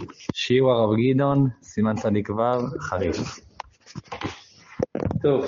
שיעור הרב גדעון, סימן צדיק ו', חריף. טוב.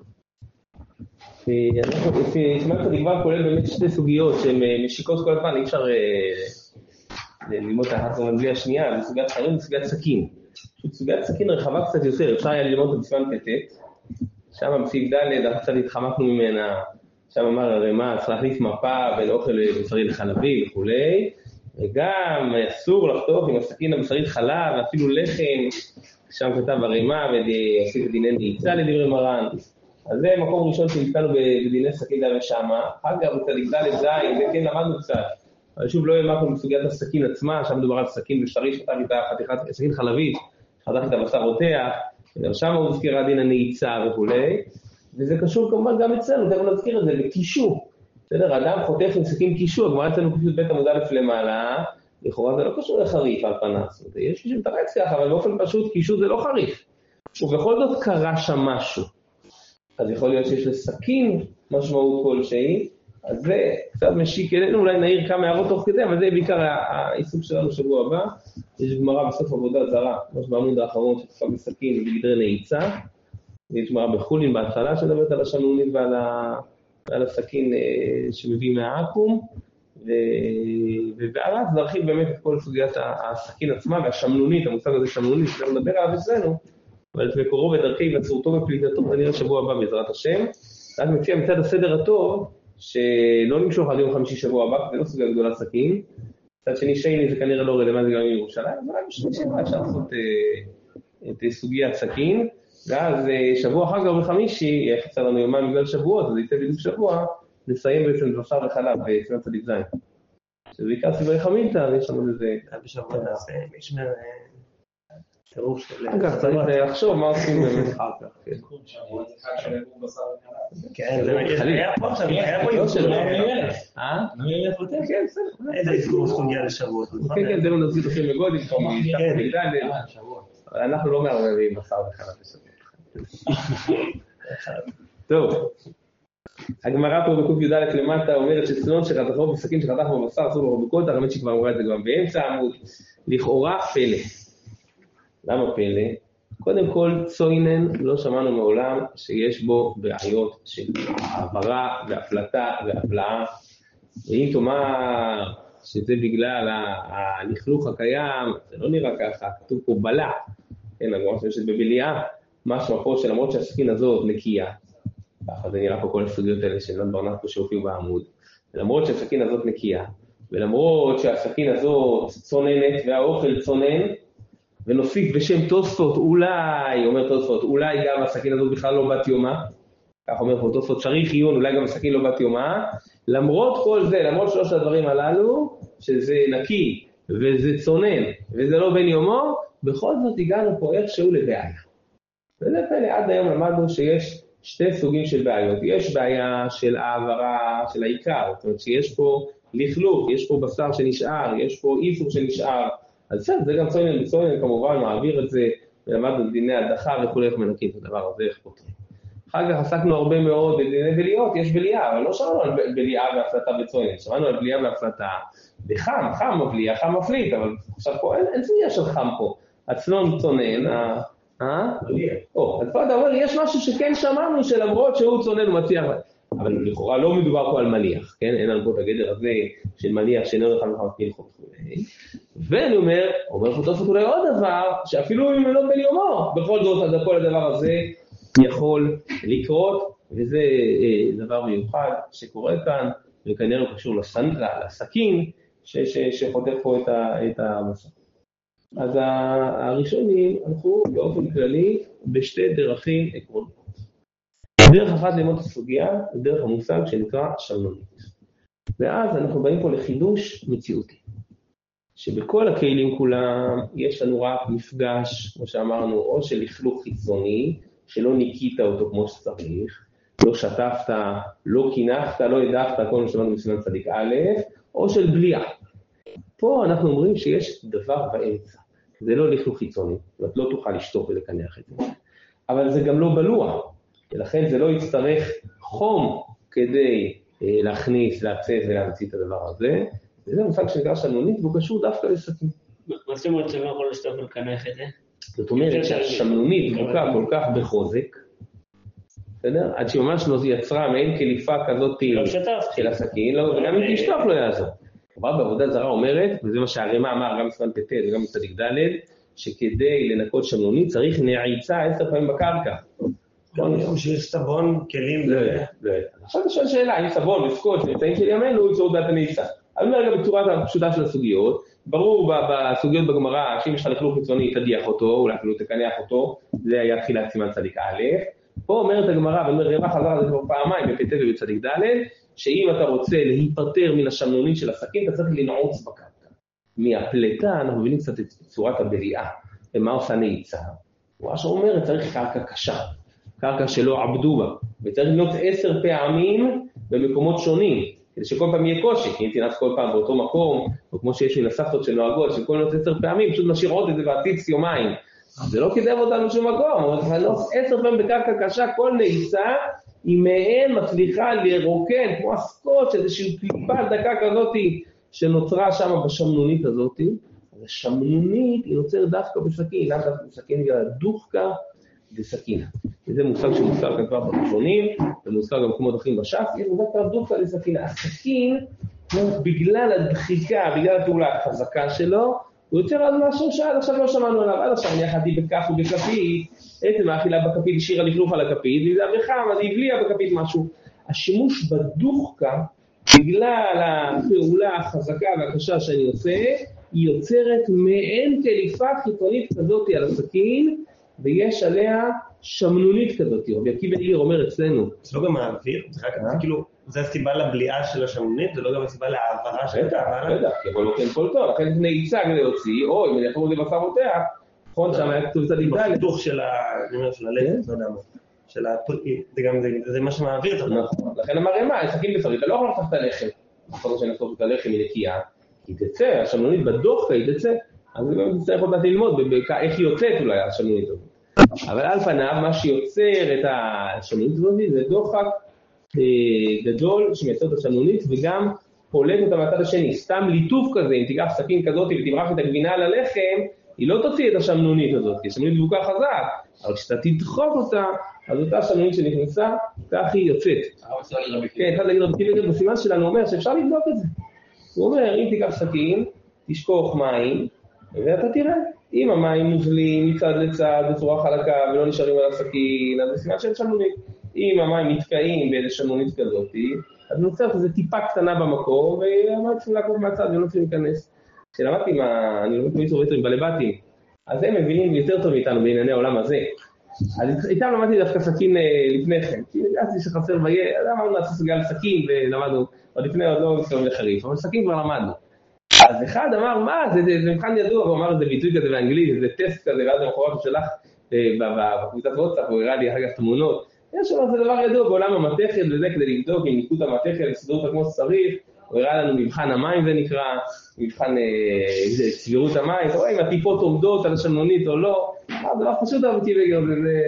סימן צדיק ו' כולל באמת שתי סוגיות שהן משיקות כל הזמן, אי אפשר ללמוד את האחת בלי השנייה, בסוגיית חיים ובסוגיית סכין. סוגיית סכין רחבה קצת יותר, אפשר היה ללמוד את בסימן פ"ט, שם בסעיף ד' קצת התחמקנו ממנה, שם אמר הרמ"א, צריך להחליף מפה בין אוכל בשרי לחלבי וכולי, וגם אסור לחתוך עם הסכין הבשרית חלב, ואפילו לחם, שם כתב הרמ"א ועושה את דיני נעיצה לדברי מרן. אז זה מקום ראשון שנתקלנו בדיני סכין ד' שמה, אגב בצדיק ד' ז', זה כן למדנו קצת, אבל שוב לא העמקנו בסוגיית הסכין עצמה, שם מדובר על סכין בשרי, שחתך איתה חתיכת סכין חלבית, חתך איתה בשר רותח, וגם שם הוא מזכיר דין הנעיצה וכולי, וזה קשור כמובן גם אצלנו, תכף נזכיר את זה, בקישור. בסדר, אדם חותך עם סכין קישור, הגמרא אצלנו פשוט בית עמוד א' למעלה, לכאורה זה לא קשור לחריף על פניו, יש מי שמתרץ ככה, אבל באופן פשוט קישור זה לא חריף. ובכל זאת קרה שם משהו. אז יכול להיות שיש לסכין משמעות כלשהי, אז זה קצת משיק אלינו, אולי נעיר כמה הערות תוך כדי, אבל זה בעיקר העיסוק שלנו שבוע הבא. יש גמרא בסוף עבודה זרה, ממש בעמוד האחרון שתקפה בסכין בגדרי נעיצה, ויש גמרא בחולין בהתחלה שדברת על השמנונית ועל הסכין שמביא מהעקום, ובעלה נרחיב באמת את כל סוגיית הסכין עצמה והשמנונית, המושג הזה שמנונית, שגם נדבר עליו אצלנו, אבל את מקורו ודרכי וצורתו ופליטתו נראה שבוע הבא בעזרת השם. רק מציע מצד הסדר הטוב, שלא נמשוך עד יום חמישי שבוע הבא, זה לא סוגיה גדולה סכין, מצד שני שני זה כנראה לא רלוונטי גם מירושלים, אבל בשביל שבוע אפשר לעשות את סוגיית סכין, ואז שבוע אחר כך בחמישי, יחסר לנו יומיים בגלל שבועות, אז יצא בדיוק שבוע, נסיים בעצם בשר וחלב בסימן צדיק ז'. שזה בעיקר סברי חמילתא, ויש לנו איזה... בשבוע נעשה משמר טירוף של... אגב, צריך לחשוב מה עושים באמת אחר כך. כן, זה היה פה עכשיו, היה פה איזו שלו. נמיר לפותח? כן, בסדר. איזה איזו סוגיה לשבועות. כן, כן, זה לא נזכיר לכם בגודל, אבל אנחנו לא מערבבים בשר וחלב בשבועות. טוב. הגמרא פה בקוף י"א למטה אומרת שצנון שחתכו בסכין שחתך בבשר אסור לו בקודש, האמת שכבר אמרה את זה גם באמצע העמוד, לכאורה פלא. למה פלא? קודם כל צוינן לא שמענו מעולם שיש בו בעיות של העברה והפלטה והפלאה, ואם תאמר שזה בגלל הלכלוך הקיים, זה לא נראה ככה, כתוב פה בלע, כן, הגמרא שיש בבליעה, משהו פה שלמרות שהסכין הזאת נקייה, ככה זה נראה פה כל הסוגיות האלה של ברנט פה שהופיעו בעמוד, ולמרות שהסכין הזאת נקייה, ולמרות שהסכין הזאת צוננת והאוכל צונן, ונוסיף בשם תוספות, אולי, אומר תוספות, אולי גם הסכין הזאת בכלל לא בת יומה, כך אומר פה תוספות, צריך עיון, אולי גם הסכין לא בת יומה, למרות כל זה, למרות שלושת הדברים הללו, שזה נקי, וזה צונן, וזה לא בן יומו, בכל זאת הגענו פה איכשהו לבעיה. וזה פלא, עד היום למדנו שיש שתי סוגים של בעיות. יש בעיה של העברה של העיקר, זאת אומרת שיש פה לכלוך, יש פה בשר שנשאר, יש פה איסור שנשאר, אז זה גם צונן כמובן מעביר את זה, ולמדנו דיני הדחה וכו' איך מנקים את הדבר הזה, איך פותרים. אחר כך עסקנו הרבה מאוד בדיני בליעות, יש בליעה, אבל לא שמענו על בליעה והפלטה בצונן, שמענו על בליעה והפלטה בחם, חם מבליע, חם מפליט, אבל עכשיו פה אין סוגיה של חם פה, הצנון צונן, אז פה אתה אומר, יש משהו שכן שמענו שלמרות שהוא צונן הוא מצליח, אבל לכאורה לא מדובר פה על מניח, כן? אין לנו פה את הגדר הזה של מניח שאינו אחד מחמת מלכות וכו'. ואני אומר פה תוספות אולי עוד דבר, שאפילו אם לא בן יומו, בכל זאת כל הדבר הזה יכול לקרות, וזה דבר מיוחד שקורה כאן, וכנראה הוא קשור לסכין שחותך פה את המסע. אז הראשונים הלכו באופן כללי בשתי דרכים עקרוניות. דרך אחת ללמוד את הסוגיה, דרך המושג שנקרא שמנונית. ואז אנחנו באים פה לחידוש מציאותי. שבכל הכלים כולם יש לנו רק מפגש, כמו שאמרנו, או של לכלוך חיצוני, שלא ניקית אותו כמו שצריך, לא שטפת, לא קינחת, לא הדפת, כל מה שאמרנו בסימן צדיק א', או של בליעה. פה אנחנו אומרים שיש דבר באמצע. זה לא לכלוך חיצוני, ואת לא תוכל לשטוף ולקנח את זה. אבל זה גם לא בלוע, ולכן זה לא יצטרך חום כדי להכניס, לעצב ולהמציא את הדבר הזה. וזה מושג שנקרא שמנונית, והוא קשור דווקא לסכין. מה זאת אומרת שלא יכול לשטוף על כנך את זה? זאת אומרת שהשמנונית דבוקה כל כך בחוזק, בסדר? עד שהיא ממש לא יצרה מעין קליפה כזאת של הסכין, וגם אם תשטוף לא יעזור. אבל בעבודה זרה אומרת, וזה מה שהרמ"א אמר גם בסימן פ"ט וגם בצדיק ד', שכדי לנקות שמנונית צריך נעיצה 10 פעמים בקרקע. או שיש סבון, כלים... לא. עכשיו אני שואל שאלה, אם סבון וסקוץ' נמצאים של ימינו, ייצור דעת הנעיצה. אני אומר גם בצורה הפשוטה של הסוגיות, ברור בסוגיות בגמרא, שאם יש לך לכלוך חיצוני, תדיח אותו, אולי אפילו תקנח אותו, זה היה תחילת סימן צדיק א'. פה אומרת הגמרא, ואומר רמ"א חזר על זה כבר פעמיים בפ"ט ובצדיק ד', שאם אתה רוצה להיפטר מן השמנונית של הסכין, אתה צריך לנעוץ בקרקע. מהפלטה אנחנו מבינים קצת את צורת הבריאה, ומה עושה נעיצה. מה שאומרת, צריך קרקע קשה, קרקע שלא עבדו בה, וצריך לנעוץ 10 פעמים במקומות שונים, כדי שכל פעם יהיה קושי, כי אם תנעץ כל פעם באותו מקום, או כמו שיש מן הסבתות שנוהגות, שכל נעוץ 10 פעמים, פשוט משאירות את זה ועציץ יומיים. זה לא כדאי אותנו שום מקום, אבל נעוץ 10 פעמים בקרקע קשה, כל נעיצה, היא מהן מצליחה לרוקן, כמו הסקוץ' איזושהי קליפה דקה כזאת, שנוצרה שם בשמנונית הזאת, אז השמנונית היא נוצרת דווקא בסכין, למה דווקא בסכין בגלל דוחקה וסכינה. וזה מושג שמוזכר כאן כבר בראשונים, ומוזכר גם כמו דרכים בש"ס, יש דווקא דוחקה וסכינה. הסכין, בגלל הדחיקה, בגלל הפעולה החזקה שלו, הוא יוצר על משהו שעד עכשיו לא שמענו עליו, עד עכשיו אני יחדתי בכף ובכפית, עצם האכילה בכפית השאירה לכלוך על הכפית, וזה בחם, אז היא הבליעה בכפית משהו. השימוש בדוחקה, בגלל הפעולה החזקה והקשה שאני עושה, היא יוצרת מעין קליפה חיצונית כזאת על הסכין, ויש עליה שמנונית כזאת. רבי עקיבא איגר אומר אצלנו. זה לא גם האוויר? זה כאילו, זה הסיבה לבליעה של השמנונית, זה לא גם הסיבה להעברה של העברה? בטח, כי אבל לא כן כל טוב, לכן זה נעיצה כדי להוציא, או אם אני יכול לזה בשר מותח, נכון, שם היה כתוב צדיק ד' בחיתוך של הלחם, לא יודע מה. זה מה שמעביר את זה. נכון, לכן אמר רמ"א, סכין בשרי, אתה לא יכול לחתוך את הלחם. אחרי שאני אחתוך את הלחם היא נקייה, היא תצא, השמנונית בדוחקה היא תצא, אז גם צריך אותה ללמוד איך היא יוצאת אולי השמנונית הזאת. אבל על פניו מה שיוצר את השמנונית הזאת זה דוחק גדול שמייצר את השמנונית וגם פולט אותה מהצד השני. סתם ליטוף כזה, אם תיקח סכין כזאת ותמרח את הגבינה על הלחם, היא לא תוציא את השמנונית הזאת, כי השמנונית דבוקה חזק, אבל כשאתה תדחוק אותה, אז אותה שמנונית שנכנסה, כך היא יוצאת. כן, אחד להגיד רבי עקיבא בסימן שלנו אומר שאפשר לבדוק את זה. הוא אומר, אם תיקח סכין, תשפוך מים, ואתה תראה, אם המים מוזלים מצד לצד בצורה חלקה ולא נשארים על הסכין, אז זה סימן של שמנונית. אם המים מתקעים באיזה שמנונית כזאת, אז נוצר כזה טיפה קטנה במקום, והמים צריכים לעקוב מהצד ולא צריכים להיכנס. כשלמדתי אני לומד כמו ורטרים בלבטים, אז הם מבינים יותר טוב מאיתנו בענייני העולם הזה. אז איתם למדתי דווקא סכין לפני כן, כי ידעתי שחסר ויהיה, אז אמרנו לעשות סוגיה על סכין ולמדנו, עוד לפני עוד לא מסתובב לחריף, אבל סכין כבר למדנו. אז אחד אמר, מה, זה מבחן ידוע, הוא אמר, זה ביטוי כזה באנגלית, זה טסט כזה, ואז המחורת הוא שלח בקבוצת וואטסאפ, הוא הראה לי אחר כך תמונות. יש שם, זה דבר ידוע בעולם המתכת, וזה כדי לבדוק אם ניקו את המתכת, לסדור אותה כמו שצריך, הוא הראה לנו מבחן המים, זה נקרא, מבחן סבירות המים, אתה רואה אם הטיפות עומדות על השמנונית או לא, זה לא פשוט אהבתי בגלל,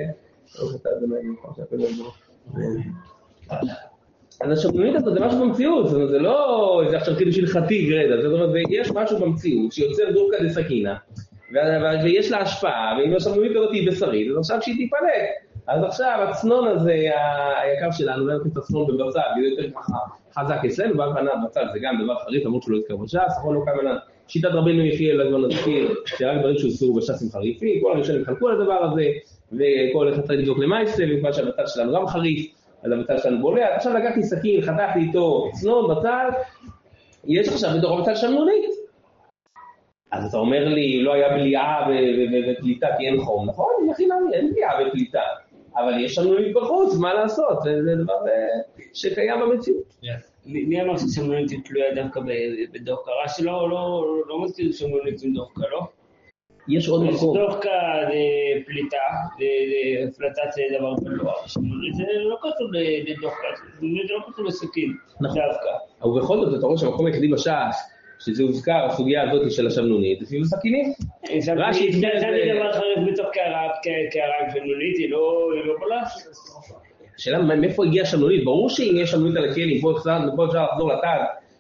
אז השמנונית הזאת זה משהו במציאות, זה לא איזה עכשיו חידוש הלכתי גרידא, זאת אומרת, יש משהו במציאות שיוצר דוחקה דסכינא, ויש לה השפעה, ואם השמנונית הזאת היא בשרית, אז עכשיו שהיא תיפלט. אז עכשיו הצנון הזה היקר שלנו, זה נותן את הצנון בבצל, זה יותר חזק אצלנו, ועל פניו בצל זה גם דבר חריף, למרות שהוא לא יזכר בש"ס, נכון לא כמה שיטת רבנו יחיאל לגמרי נזכיר, שרק דברים שהוזכרו בש"ס הם חריפים, כל הראשונים חלקו על הדבר הזה, וכל אחד צריך לבדוק למעשה, וכיוון שהבצל שלנו גם חריף, אז הבצל שלנו בולע. עכשיו לקחתי סכין, חתכתי איתו צנון בצל, יש עכשיו בתוך הבצל שמנונית. אז אתה אומר לי, לא היה בליעה ופליטה כי אין חום, נכון? אין בליעה ופליטה. אבל יש שמנונית בחוץ, מה לעשות? זה דבר שקיים במציאות. מי אמר ששמנונית תלויה דווקא בדוחקה? רש"י לא מזכיר שמנונית עם דוחקה, לא? יש עוד מקום. דוחקה זה פליטה, זה הפלטת דבר בלוע. שמנונית זה לא קשור לדוחקה, שמנונית זה לא קשור לסכין, דווקא. ובכל זאת, אתה רואה שהמקום היחידי בש"ס, שזה הוזכר, הסוגיה הזאת של השמנונית, לפי סכינים. רש"י הסביר את זה. זה דבר חריף בתוך קערה שמנונית, היא לא בולעת. השאלה מאיפה הגיעה השמנונית? ברור שאם יש שמנונית על הכלים, פה אפשר לחזור לתג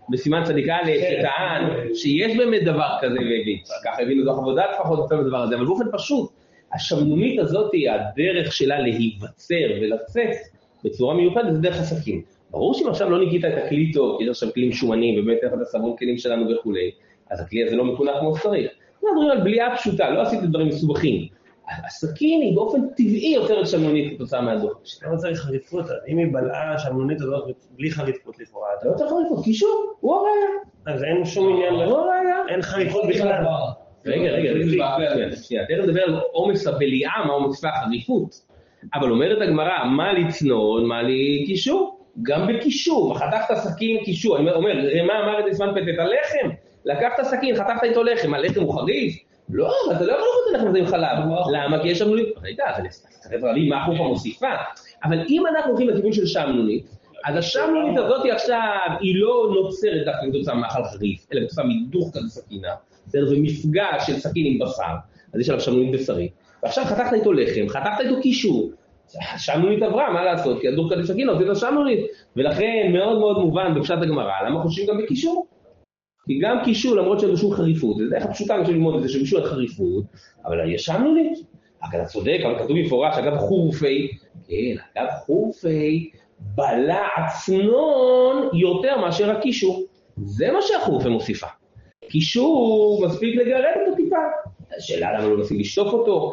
בסימן צדיק א' שטען שיש באמת דבר כזה וככה הבינו זו עבודה לפחות בפעם הדבר הזה, אבל באופן פשוט, השמנונית הזאת היא הדרך שלה להיווצר ולצאת בצורה מיוחדת, זה דרך הסכין. ברור שאם עכשיו לא ניקית את הכלי טוב, כי יש עכשיו כלים שומנים, ובאמת איך את הסבון כלים שלנו וכו', אז הכלי הזה לא מקונח כמו שצריך. אנחנו מדברים על בליעה פשוטה, לא עשיתי דברים מסובכים. הסכין היא באופן טבעי יותר שמנונית כתוצאה מהדוח. לא צריך חריפות, אם היא בלעה שמנונית הזאת בלי חריפות לכאורה. לא צריך חריפות, קישור, הוא הראיה. אז אין שום עניין, הוא הראיה. אין חריפות בכלל. רגע, תכף נדבר על עומס הבליעה, מה עומס והחריפות. אבל אומרת הגמרא, מה לצנון, מה לקישור? גם בקישור, חתכת סכין קישור. אני אומר, מה אמר את זמן פתת הלחם? לקחת סכין, חתכת איתו לחם, הלחם הוא חריף? לא, אתה לא יכול לאכול את הלחם הזה עם חלב. למה? כי יש שמנונית. רגע, אז תראה לי מה החופה מוסיפה. אבל אם אנחנו הולכים לכיוון של שמנונית, אז השמנונית הזאת עכשיו היא לא נוצרת דווקא כתוצאה מאכל חריף, אלא כתוצאה מדוך כזה סכינה, זה מפגש של סכין עם בשר, אז יש עליו שמנונית בשרית. ועכשיו חתכת איתו לחם, חתכת איתו קישור. שמנונית עברה, מה לעשות? כי הדוך כזה סכין עושה את השמנונית. ולכן מאוד מאוד מובן בפשט הגמרא, למה חושבים גם בקישור? כי גם קישור, למרות שאין שום חריפות, זה דרך הפשוטה אני חושב ללמוד את זה, שמישהו אין חריפות, אבל יש שמנונית. אתה צודק, אבל כתוב מפורש, אגב חורפי, כן, אגב חורפי, בלע צנון יותר מאשר הקישור. זה מה שהחורפה מוסיפה. קישור מספיק לגרד אותו טיפה. השאלה למה לא נסים לשטוף אותו.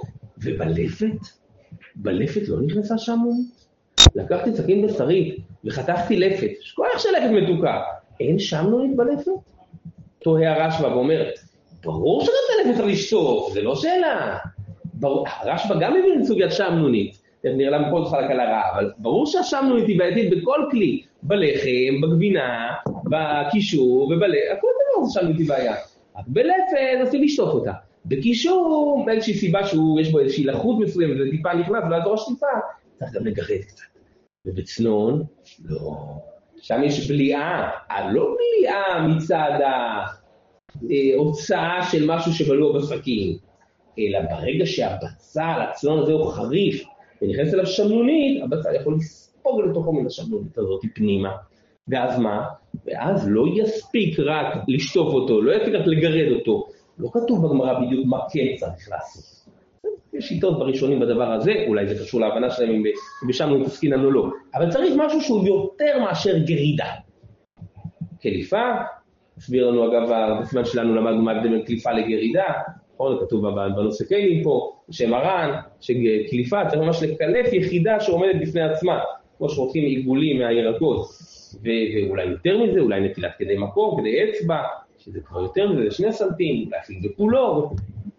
ובלפת לא נכנסה שמנונית. לקחתי סכין בשרית וחתכתי לפת. שכוח של לפת מתוקה. אין שמנונית בלפת? תוהה הרשב"א ואומר, ברור שגם את הלפת צריך לשטוף, זה לא שאלה. הרשב"א גם מבין סוגיית שמנונית. נראה למה פה זה חלק על הרע, אבל ברור שהשמנונית היא בעייתית בכל כלי. בלחם, בגבינה, בקישור ובלפת. הכל דבר זה שמנונית היא בעיה. רק בלפת נסים לשטוף אותה. בקישור, באיזושהי סיבה שיש בו איזושהי לחות מסוימת, וזה טיפה נכנס, ולא יעזור השטיפה, צריך גם לגרד קצת. ובצנון, לא. שם יש בליעה, לא בליעה מצד ההוצאה של משהו שבלוע בסכין, אלא ברגע שהבצל, הצנון הזה הוא חריף, ונכנס אליו שמנונית, הבצל יכול לספוג לתוכו מן השמנונית הזאת פנימה. ואז מה? ואז לא יספיק רק לשטוף אותו, לא יספיק רק לגרד אותו. לא כתוב בגמרא בדיוק מה כן צריך לעשות. יש שיטות בראשונים בדבר הזה, אולי זה קשור להבנה שלהם אם בשמנונית עסקינן או לא. אבל צריך משהו שהוא יותר מאשר גרידה. קליפה, הסביר לנו אגב, בזמן שלנו למדנו מה ההבדל בין קליפה לגרידה, נכון, כתוב בנושא כלים פה, בשם הר"ן, שקליפה צריך ממש לקלף יחידה שעומדת בפני עצמה, כמו שרוצים עיגולים מהירקות, ואולי יותר מזה, אולי נטילת כדי מקור, כדי אצבע, שזה כבר יותר מזה, זה 2 סנטים, אולי אפילו בפולור.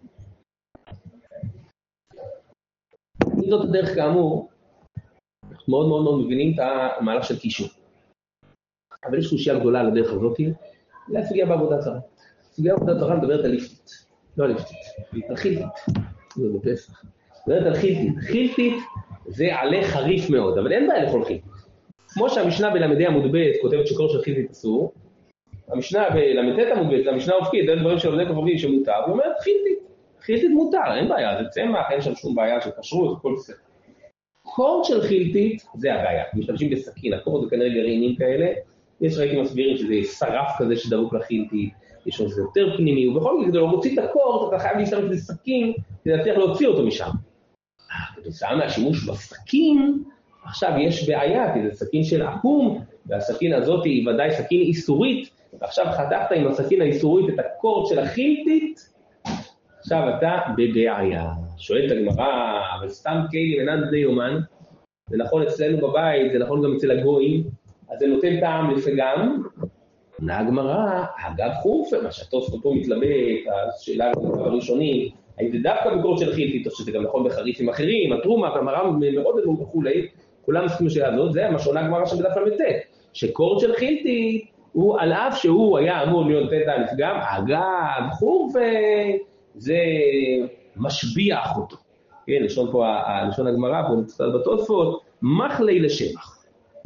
אם זאת הדרך כאמור, אנחנו מאוד מאוד מאוד מבינים את המהלך של קישור. אבל יש חושייה גדולה על הדרך הזאת, להסוגיה בעבודת זרה. סוגיה בעבודת זרה מדברת על ליפתית, לא על ליפתית, על חילתית. זה בפסח. מדברת על חילתית. חילתית זה עלה חריף מאוד, אבל אין בעיה לאכול חילתית. כמו שהמשנה בלמדי עמוד ב' כותבת שקור של חילתית אסור, המשנה בלמדת עמוד ב', המשנה הופכית, זה דברים של עמודי כוכבים שמותר, היא אומרת חילתית. חילתית מותר, אין בעיה, זה צמח, אין שם שום בעיה של כשרות, כל זה. קור של חילתית זה הבעיה, משתמשים בסכין, הקור זה כנראה גרעינים כאלה, יש ראיתי מסבירים שזה שרף כזה שדבוק לחילתית, יש עוד יותר פנימי, ובכל זאת, כדי לא מוציא את הקור, אתה חייב להשתמש בסכין, כדי להצליח להוציא אותו משם. כתוצאה מהשימוש בסכין, עכשיו יש בעיה, כי זה סכין של עקום, והסכין הזאת היא ודאי סכין איסורית, ועכשיו חתכת עם הסכין האיסורית את הקור של החילתית, עכשיו אתה בבעיה. שואלת הגמרא, אבל סתם כלים אינן די יומן, זה נכון אצלנו בבית, זה נכון גם אצל הגויים, אז זה נותן טעם לפגם. עונה הגמרא, אגב חורפה, מה שהתוספות פה מתלבט, השאלה הראשונית, האם זה דווקא בקור של חילתית, או שזה גם נכון בחריפים אחרים, התרומה, והמר"ם מאוד מאוד וכולי, כולם מסכים לשאלה הזאת, זה מה שעונה הגמרא שבדף ל"ט, שקור של חילתית, הוא על אף שהוא היה אמור להיות טעם לפגם, אגב חורפה, זה משביח אותו. כן, לשון פה, לשון הגמרא, פה נצטט בתוספות, מחלי לשבח.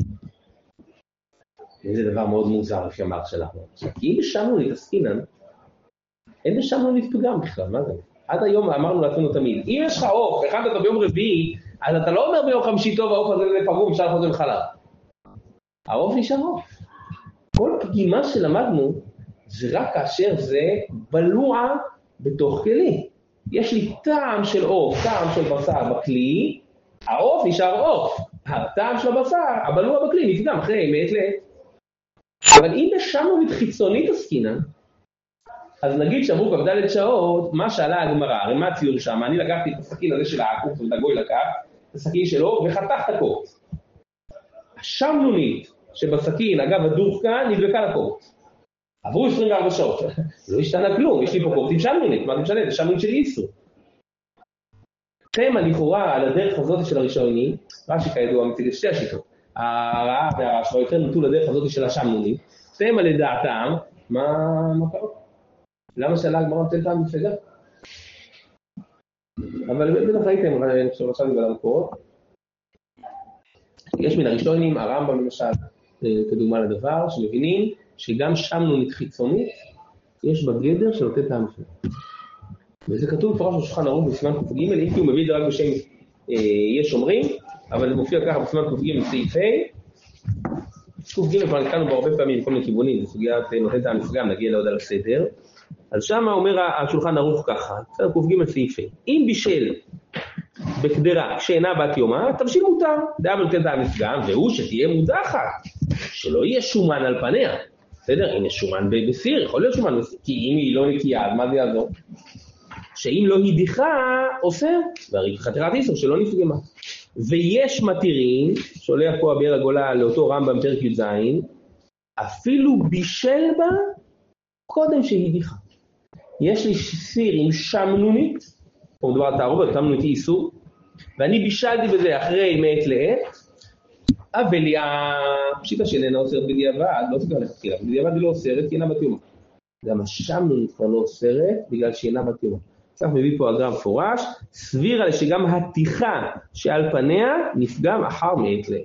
זה דבר מאוד מוזר לפי המערך שלנו. כי אם בשמנונית עסקינן, אין בשמנונית פגם בכלל, מה זה? עד היום אמרנו לעצמנו תמיד, אם יש לך עוף, הכנת אותו ביום רביעי, אז אתה לא אומר ביום חמישי טוב, העוף הזה פגום, אפשר לחזור לחלב. העוף נשאר עוף. כל פגימה שלמדנו, זה רק כאשר זה בלוע בתוך כלי. יש לי טעם של עוף, טעם של בשר בכלי, העוף נשאר עוף. הטעם של הבשר, הבלוע בכלי, נפגם אחרי מעת לעת. אבל אם בשמנונית חיצונית עסקינן, אז נגיד שעברו כ"ד שעות, מה שאלה הגמרא, הרי מה הציור שם? אני לקחתי את הסכין הזה של העקוף, ודגוי לקח, את הסכין שלו, וחתך את הקורט. השמנונית שבסכין, אגב הדוך כאן, נדבקה לקורט. עברו 24 שעות, לא השתנה כלום, יש לי פה קורט עם שמנונית, מה זה משנה? זה שמנונית של איסור. תמה לכאורה על הדרך הזאת של הראשונים, רש"י כידוע מציג את שתי השיטות. הרעה והרשב"א יותר נטו לדרך הזאת של השמנונית, תמה לדעתם, מה קרה? למה שאלה הגמרא נותן טעם מפלגה? אבל בטח ראיתם, אני חושב רשמתי במקורות. יש מן הראשונים, הרמב"ם למשל, כדוגמה לדבר, שמבינים שגם שמנונית חיצונית, יש בגדר שנותן טעם מפלגה. וזה כתוב פרש בשולחן ערוך בסימן ק"ג, אם כי הוא מביא את זה רק בשם יש אומרים, אבל זה מופיע ככה בסימן ק"ג סעיף ה'. ק"ג כבר נתקלנו בו הרבה פעמים מכל מיני כיוונים, זה סוגיית נותן טעם מפלגה, נגיע לעוד על הסדר. אז שם אומר השולחן ערוך ככה, ק"ג סעיף ה', אם בישל בקדרה שאינה בת יומה, תבשיל מותר, דאב נותן טעם מפגם, והוא שתהיה מודחת, שלא יהיה שומן על פניה. בסדר? אם יש שומן בסיר, יכול להיות שומן בסיר, כי אם היא לא נקייה, אז מה זה יעזור? שאם לא הדיחה, עושה, והרי חתירת איסור שלא נפגמה. ויש מתירים, שולח פה אביר הגולה לאותו רמב"ם פרק י"ז, אפילו בישל בה קודם שהדיחה. יש לי סיר עם שמנונית, פה מדובר על תערובת, שמנונית איסור, ואני בישלתי בזה אחרי מעת לעת, אבל הפשיטה שאינה אוסרת בדיעבד, לא אוסרת לכתחילה, בדיעבד היא לא אוסרת, כי אינה בת יומה. גם השמנונית כבר לא אוסרת, בגלל שאינה בת יומה. כך מביא פה הגר"א מפורש, סבירה לי שגם התיכה שעל פניה נפגם אחר מעת לעת.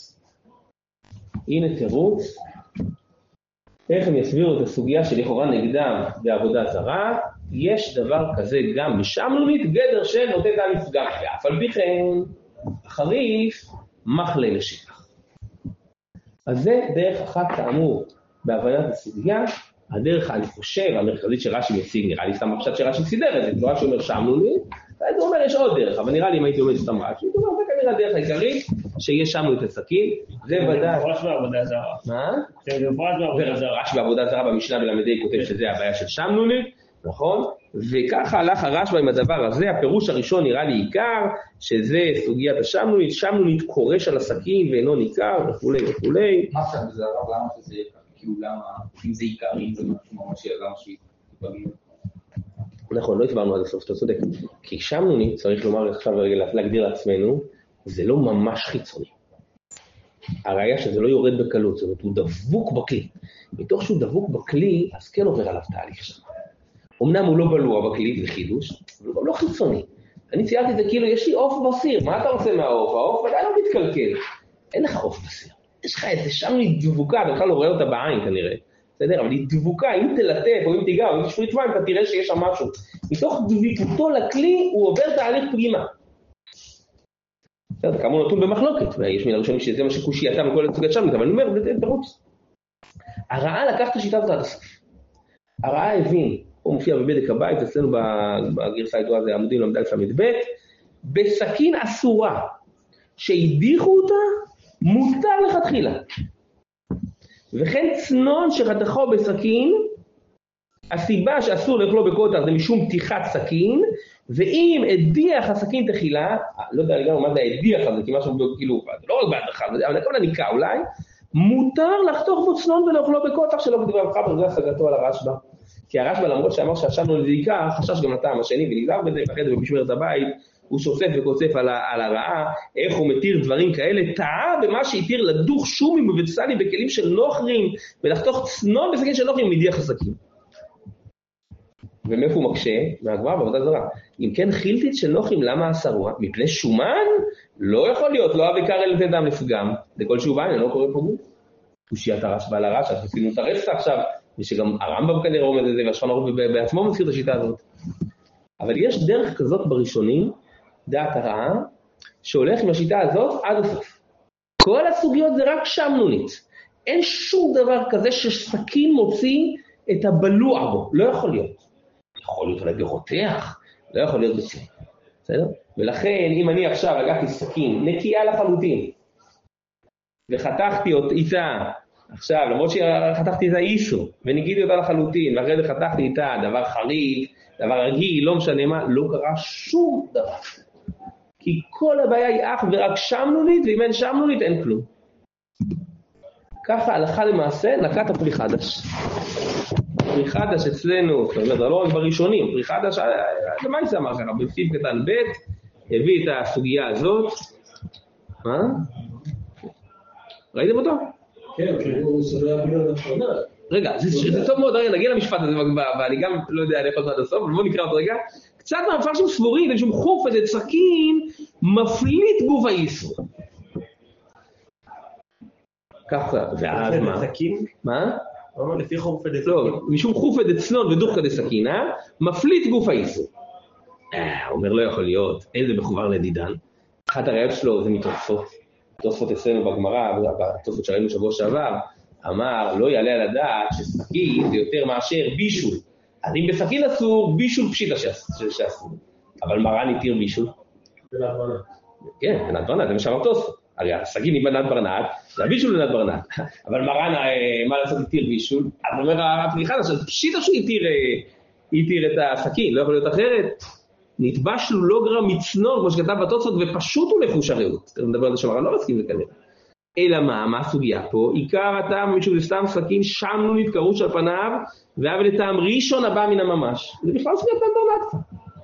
הנה תירוץ, איך הם יסבירו את הסוגיה שלכאורה נגדם בעבודה זרה, יש דבר כזה גם בשמנונית, גדר של נותן טעם מפגם, ואף על פי כן, החריף מחלה לשטח. אז זה דרך אחת כאמור בהבנת הסוגיה, הדרך, אני חושב, המרכזית שרש"י מציג, נראה לי סתם הפשט שרש"י סידר את זה, לא רש"י אומר שמנונית, ואז הוא אומר יש עוד דרך, אבל נראה לי אם הייתי עומד סתם רש"י, הוא אומר, זה כנראה הדרך העיקרית, שיש שמנונית הסכין, זה ודאי. זה מפורש בעבודה זרה. מה? זה מפורש בעבודה זרה. רש"י בעבודה זרה במשנה ולמדי כותב שזה הבעיה של שמנונית, נכון? וככה הלך הרשב"א עם הדבר הזה, הפירוש הראשון נראה לי עיקר, שזה סוגיית השמנונית, שמנונית קורש על הסכין ואינו ניכר וכולי וכולי. מה שם זה הרב? למה שזה כאילו למה, אם זה עיקר, אם זה ממש למה שהיא תפגעים? נכון, לא התברנו עד הסוף, אתה צודק. כי שמנונית, צריך לומר עכשיו להגדיר לעצמנו, זה לא ממש חיצוני. הראיה שזה לא יורד בקלות, זאת אומרת, הוא דבוק בכלי. מתוך שהוא דבוק בכלי, אז כן עובר עליו תהליך שם. אמנם הוא לא בלוע בכלי, זה חידוש, אבל הוא גם לא חיצוני. אני ציירתי את זה כאילו, יש לי עוף בסיר, מה אתה רוצה מהעוף? העוף ודאי לא מתקלקל. אין לך עוף בסיר. יש לך איזה שמנונית דבוקה, אתה בכלל לא רואה אותה בעין כנראה. בסדר, אבל היא דבוקה, אם תלטף או אם תיגע או אם תשפריץ מים, אתה תראה שיש שם משהו. מתוך דביקותו לכלי, הוא עובר תהליך פגימה. בסדר, כאמור נתון במחלוקת, ויש מן הראשונים שזה מה שקושייתם וכל סוגת שמנונית, אבל אני אומר, זה תרוץ. הרעה לקח את השיטה הזאת עד הסוף. הרעה הבין, הוא מופיע בבדק הבית, אצלנו בגרסה הידועה זה עמודים למדל למד ב', בסכין אסורה, שהדיחו אותה, מותר לכתחילה. וכן צנון שחתכו בסכין, הסיבה שאסור לאכלו בקוטר זה משום פתיחת סכין, ואם הדיח הסכין תחילה, לא יודע לגמרי מה זה הדיח הזה, כי משהו כאילו, לא רק בהדחה, אבל הכל הניקה אולי, מותר לחתוך בו צנון ולאכלו בקוטר שלא בדברי המחבר, זה השגתו על הרשב"א. כי הרשב"א למרות שאמר שהשמנו לדעיקה, חשש גם לטעם השני ונגזר בזה, ואחרי זה במשמרת הבית, הוא שוסף וקוצף על הרעה, איך הוא מתיר דברים כאלה, טעה במה שהתיר לדוך שומים ובצלי בכלים של נוחרים, ולחתוך צנון בסכין של נוחרים מדיח הסכין. ומאיפה הוא מקשה? מהגמרא בעבודה זרה. אם כן חילתית של נוחרים, למה אסרוה? מפני שומן? לא יכול להיות, לא אבי קרא לתת דם לפגם. לכל שובה, אני לא קורא פה גוף. קושיית הרשב"א על הרש"א, עשינו את הרסת עכשיו, ושגם הרמב"ם כנראה עומד את זה, והשולחן ערוך בעצמו מזכיר את השיטה הזאת. אבל יש דרך כזאת בראשונים, דעת הרעה, שהולך עם השיטה הזאת עד הסוף. כל הסוגיות זה רק שמנונית. אין שום דבר כזה שסכין מוציא את הבלוע בו, לא יכול להיות. יכול להיות אולי ברותח, לא יכול להיות בצורה. בסדר? ולכן אם אני עכשיו לקחתי סכין נקייה לחלוטין, וחתכתי איתה, עכשיו למרות שחתכתי איתה איסו, וניגיתי אותה לחלוטין, ואחרי זה חתכתי איתה דבר חריף, דבר רגיל, לא משנה מה, לא קרה שום דבר. כי כל הבעיה היא אך ורק שמנונית, ואם אין שמנונית אין כלום. ככה הלכה למעשה נקט הפרי חדש. פרי חדש אצלנו, זאת אומרת, זה לא רק בראשונים, פרי חדש, למה זה אמר ככה? בסעיף קטן ב' הביא את הסוגיה הזאת. מה? ראיתם אותו? כן, הוא סוגיה בגלל האחרונה. רגע, זה טוב מאוד, רגע, נגיע למשפט הזה, ואני גם לא יודע לאיפה זה עד הסוף, אבל בואו נקרא אותו רגע. קצת מהמפרשים סבורים, אין שום חוף איזה סכין, מפליט גוף האיסור. ככה, ואז מה? סכין? מה? לפי חורפי דסכין. לא, משום חורפי דצנון ודוחקא דסכינא, מפליט גוף האיסור. אומר לא יכול להיות, אין זה מכוון לדידן. אחת הראיות שלו זה מתוספות. תוספות אצלנו בגמרא, בתוספות שראינו שבוע שעבר, אמר לא יעלה על הדעת שסכין זה יותר מאשר בישול. אז אם בסכין אסור, בישול פשיטה שאסור. אבל מרן התיר בישול. בנת ברנת. כן, בנת ברנת, זה מה שאמר תוספות. הרי הסכין היא בנת ברנת, זה הבישול בנת ברנת. אבל מרן, מה לעשות, התיר בישול. אז אומר הפרי חדש, אז פשיטה שהוא התיר את הסכין, לא יכול להיות אחרת. נתבש לו לא גרם מצנור, כמו שכתב בתוספות, ופשוט הוא לחוש הרעות. אתה מדבר על זה שמרן לא מסכים לכנראה. אלא מה הסוגיה פה? עיקר הטעם משום זה סתם סכין, שמנונית קרוש על פניו, ואב לטעם ראשון הבא מן הממש. זה בכלל סוגיה בנת ברנת.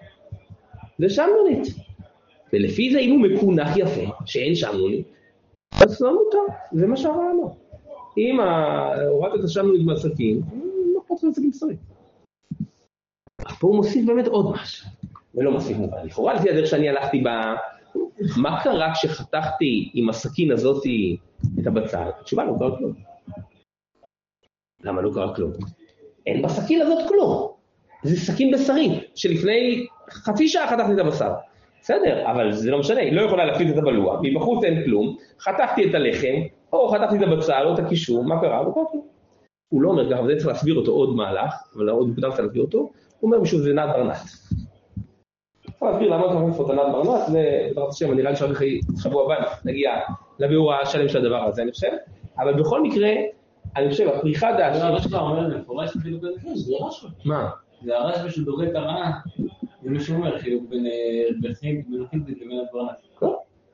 זה שמנונית. ולפי זה אם הוא מקונח יפה, שאין שמנונית, אז לא מותר, זה מה שהראה לו. אם הורדת את השמנונית מהסכין, לא פחות לסכין בשרי. אך פה הוא מוסיף באמת עוד משהו, ולא מוסיף מובן. לכאורה לפי הדרך שאני הלכתי בה, מה קרה כשחתכתי עם הסכין הזאת את הבצל? התשובה, לא קרה כלום. למה לא קרה כלום? אין בסכין הזאת כלום. זה סכין בשרי, שלפני חצי שעה חתכתי את הבשר. בסדר, אבל זה לא משנה, היא לא יכולה להפליט את הבלוע, מבחוץ אין כלום, חתכתי את הלחם, או חתכתי את הבצל, או את הקישור, מה קרה? הוא לא אומר ככה, וזה צריך להסביר אותו עוד מהלך, אבל עוד מוקדם צריך להסביר אותו, הוא אומר משהו זה נת ברנת. צריך להסביר למה אתה מפות נת ברנת, ובעזרת השם, אני נראה לי שבוע הבא נגיע לביאור השלם של הדבר הזה, אני חושב, אבל בכל מקרה, אני חושב, הפרי חדש... זה הרשב"א אומר, מפורש אפילו בנכון, זה הרשב"א. מה? זה הרשב"א של דורי קראה, זה מי שאומר, חילוק בין חידית לבין הדברנת. כן.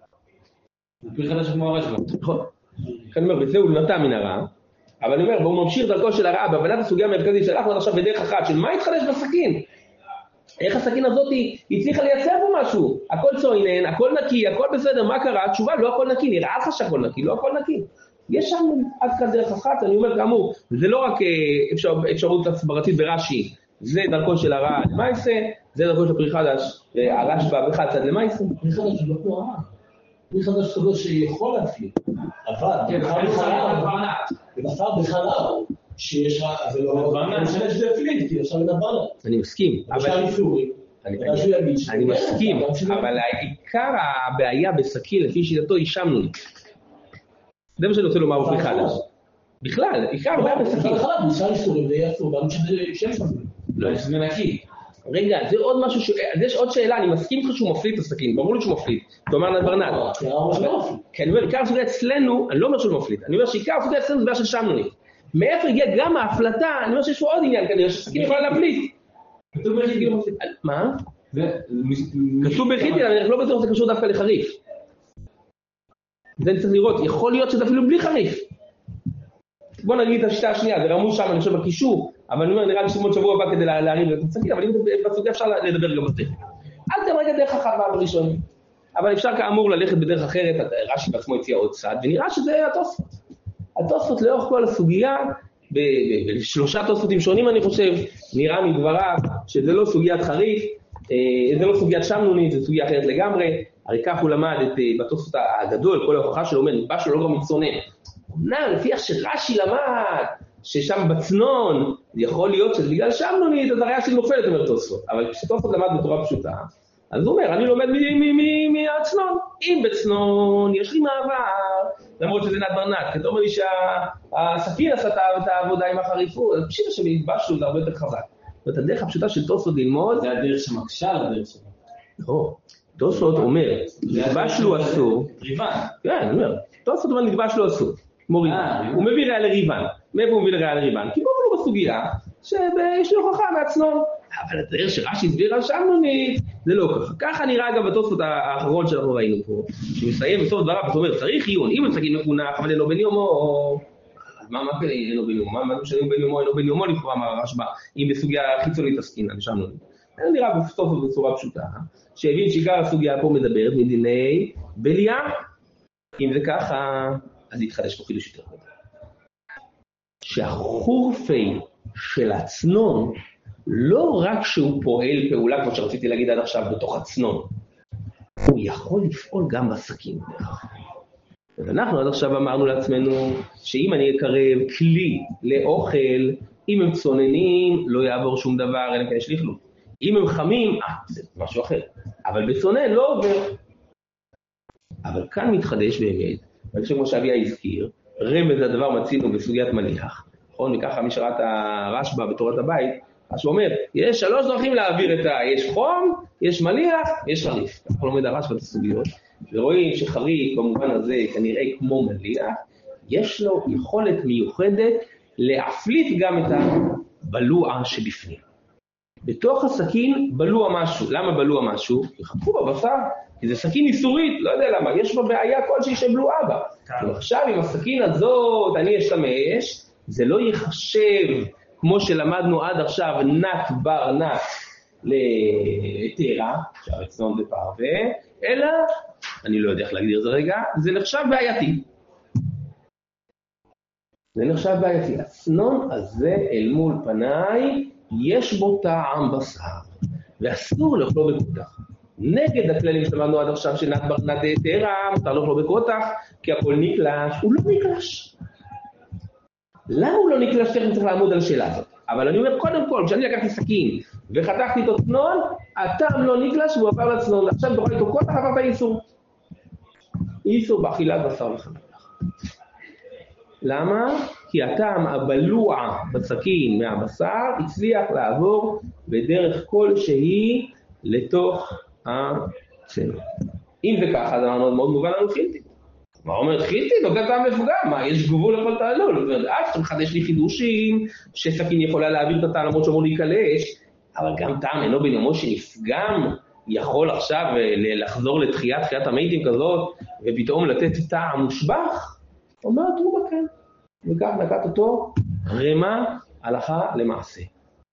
זה פרי חדש כמו הרשב"א. נכון. אני אומר, בזה הוא נטע מן הרע, אבל אני אומר, והוא ממשיך דרכו של הרע, בהבנת הסוגיה המרכזית שלנו עכשיו בדרך אחת, של מה התחדש בסכין? איך הסכין הזאת הצליחה לייצר פה משהו? הכל צוינן, הכל נקי, הכל בסדר, מה קרה? התשובה, לא הכל נקי, נראה לך שהכל נקי, לא הכל נקי. יש שם עד כאן דרך אחת, אני אומר כאמור, זה לא רק אפשרות הסברתית ברש"י, זה דרכו של הרע למעשה, זה דרכו של פרי חדש, הרשב"א בכלל צד למעשה. פרי חדש לא כמו הרע. פרי חדש סוגר שיכול להפליט, אבל בבשר בחלב, שיש רק, אז לא משנה שזה יפליט, כי אפשר לדבר. אני מסכים. אפשר לפלורי. אני מסכים, אבל העיקר הבעיה בסכין לפי שיטתו היא שמנונית. זה מה שאני רוצה לומר בפרי חדש. בכלל, עיקר הבעיה בסכין. בחלב, אפשר לפלורי, זה יהיה אפילו, גם שזה שם שמנונית. לא, זה נקי. רגע, זה עוד משהו, אז יש עוד שאלה, אני מסכים לך שהוא מפליט את הסכין, ברור לי שהוא מפליט, תאמר נת ברנת. כי אני אומר, עיקר הסוגיה אצלנו, אני לא אומר שהוא מפליט, אני אומר שעיקר הסוגיה אצלנו זה בעיה של שמנונית. מאיפה הגיע גם ההפלטה, אני אומר שיש פה עוד עניין כנראה, שסכין יכולה להפליט. כתוב בחיתי. מה? כתוב בחיתי, אבל אני לא בטוח שזה קשור דווקא לחריף. זה צריך לראות, יכול להיות שזה אפילו בלי חריף. בוא נגיד את השיטה השנייה, זה רמוז שם, אני חושב בקישור, אבל אני אומר, נראה לי שמות שבוע הבא כדי להרים את הסכין, אבל אם בסוגיה אפשר לדבר גם בזה. אל תמרגע דרך אחת בראשון. אבל אפשר כאמור ללכת בדרך אחרת, רש"י בעצמו הציע עוד צד, ונראה שזה התוספות. התוספות לאורך כל הסוגיה, בשלושה תוספותים שונים אני חושב, נראה מדבריו שזה לא סוגיית חריף, זה לא סוגיית שמנונית, זה סוגיה אחרת לגמרי, הרי כך הוא למד בתוספות הגדול, כל ההוכחה שלו אומר, נתבש לו לא גם מצונן. אמנם, לפי איך שרש"י למד, ששם בצנון, יכול להיות שזה בגלל שמנונית, אז הראיה שלי נופלת, אומר תוספות. אבל כשתוספות למד בתורה פשוטה, אז הוא אומר, אני לומד מהצנון. אם בצנון יש לי מעבר, למרות שזה נת ברנט, כי אתה אומר לי שהסכין עשה את העבודה עם החריפות, אז פשיטה שנתבשלו זה הרבה יותר חזק. זאת אומרת, הדרך הפשוטה של תוספות ללמוד, זה הדרך שמקשה לדרך שלו. לא, תוספות אומר, נתבשלו אסור, ריבן. כן, אני אומר, תוספות אומר נתבשלו אסור, מוריד, הוא מביא ראיה לריבן, מאיפה הוא מביא ראיה לריבן? כי בואו לא בסוגיה, שיש לו הוכחה מהצנון, אבל הדרך שרש"י הסביר על שמנונית, זה לא ככה. ככה נראה אגב בתוספות האחרון שאנחנו ראינו פה, שמסיים בסוף דבריו, זאת אומרת, צריך עיון, אם הסכין מפונח, אבל אינו בן יומו, אז מה אינו בן יומו? מה משנה בן יומו, אינו בן יומו לכאורה מהרשב"א, אם בסוגיה חיצונית עסקינן, לשמנונית. זה נראה בסוף בצורה פשוטה, שהבין שעיקר הסוגיה פה מדברת מדיני בליה, אם זה ככה, אז יתחדש פה חידוש יותר גדול. שהחורפי של הצנון, לא רק שהוא פועל פעולה, כמו שרציתי להגיד עד עכשיו, בתוך הצנון, הוא יכול לפעול גם בסכין. אז אנחנו עד עכשיו אמרנו לעצמנו, שאם אני אקרב כלי לאוכל, אם הם צוננים, לא יעבור שום דבר, אלא כן ישליך לו. אם הם חמים, זה משהו אחר. אבל בצונן לא עובר. אבל כאן מתחדש באמת, ואני חושב כמו שאביה הזכיר, רמז הדבר מצינו בסוגיית מליח. נכון? וככה מי שראה את הרשב"א בתורת הבית, אז הוא אומר, יש 3 דרכים להעביר יש חום, יש מליח, יש חריף. אנחנו לומד הרשב"א את הסוגיות, ורואים שחריף במובן הזה כנראה כמו מליח, יש לו יכולת מיוחדת להפליט גם את הבלוע שבפנים. בתוך הסכין בלוע משהו. למה בלוע משהו? יחכו בבשר, כי זה סכין איסורית, לא יודע למה, יש בה בעיה כלשהי שבלועה בה. ועכשיו עם הסכין הזאת אני אשתמש, זה לא יחשב כמו שלמדנו עד עכשיו נת בר נת לתירה, שהרצנון זה פרווה, אלא, אני לא יודע איך להגדיר את זה רגע, זה נחשב בעייתי. זה נחשב בעייתי. הצנון הזה אל מול פניי, יש בו טעם בשר, ואסור לאכלו בקוטח. נגד הכללים שלמדנו עד עכשיו שנת בר נת תירה, מותר לאכלו בקוטח, כי הכל נקלש, הוא לא נקלש. למה הוא לא נקלש? תכף צריך לעמוד על השאלה הזאת. אבל אני אומר, קודם כל, כשאני לקחתי סכין וחתכתי אותו צנון, הטעם לא נקלש והוא עבר לצנון. עכשיו תאכל איתו קוטח, עברת איסור. איסור באכילת בשר וחלק. למה? כי הטעם הבלוע בסכין מהבשר הצליח לעבור בדרך כלשהי לתוך הצנון. אם זה ככה, אז אמרנו מאוד מובן לנו חילטי. מה אומרת חילטי? נותן טעם מפוגע, מה? יש גבול לכל תעלול. אז אתה מחדש לי חידושים שסכין יכולה להעביר את הטעם למרות שאמור להיקלש, אבל גם טעם אינו בן יומו שנפגם יכול עכשיו לחזור לתחיית המתים כזאת, ופתאום לתת טעם מושבח, אומרת הוא בכן. וכך נקט אותו רמה הלכה למעשה.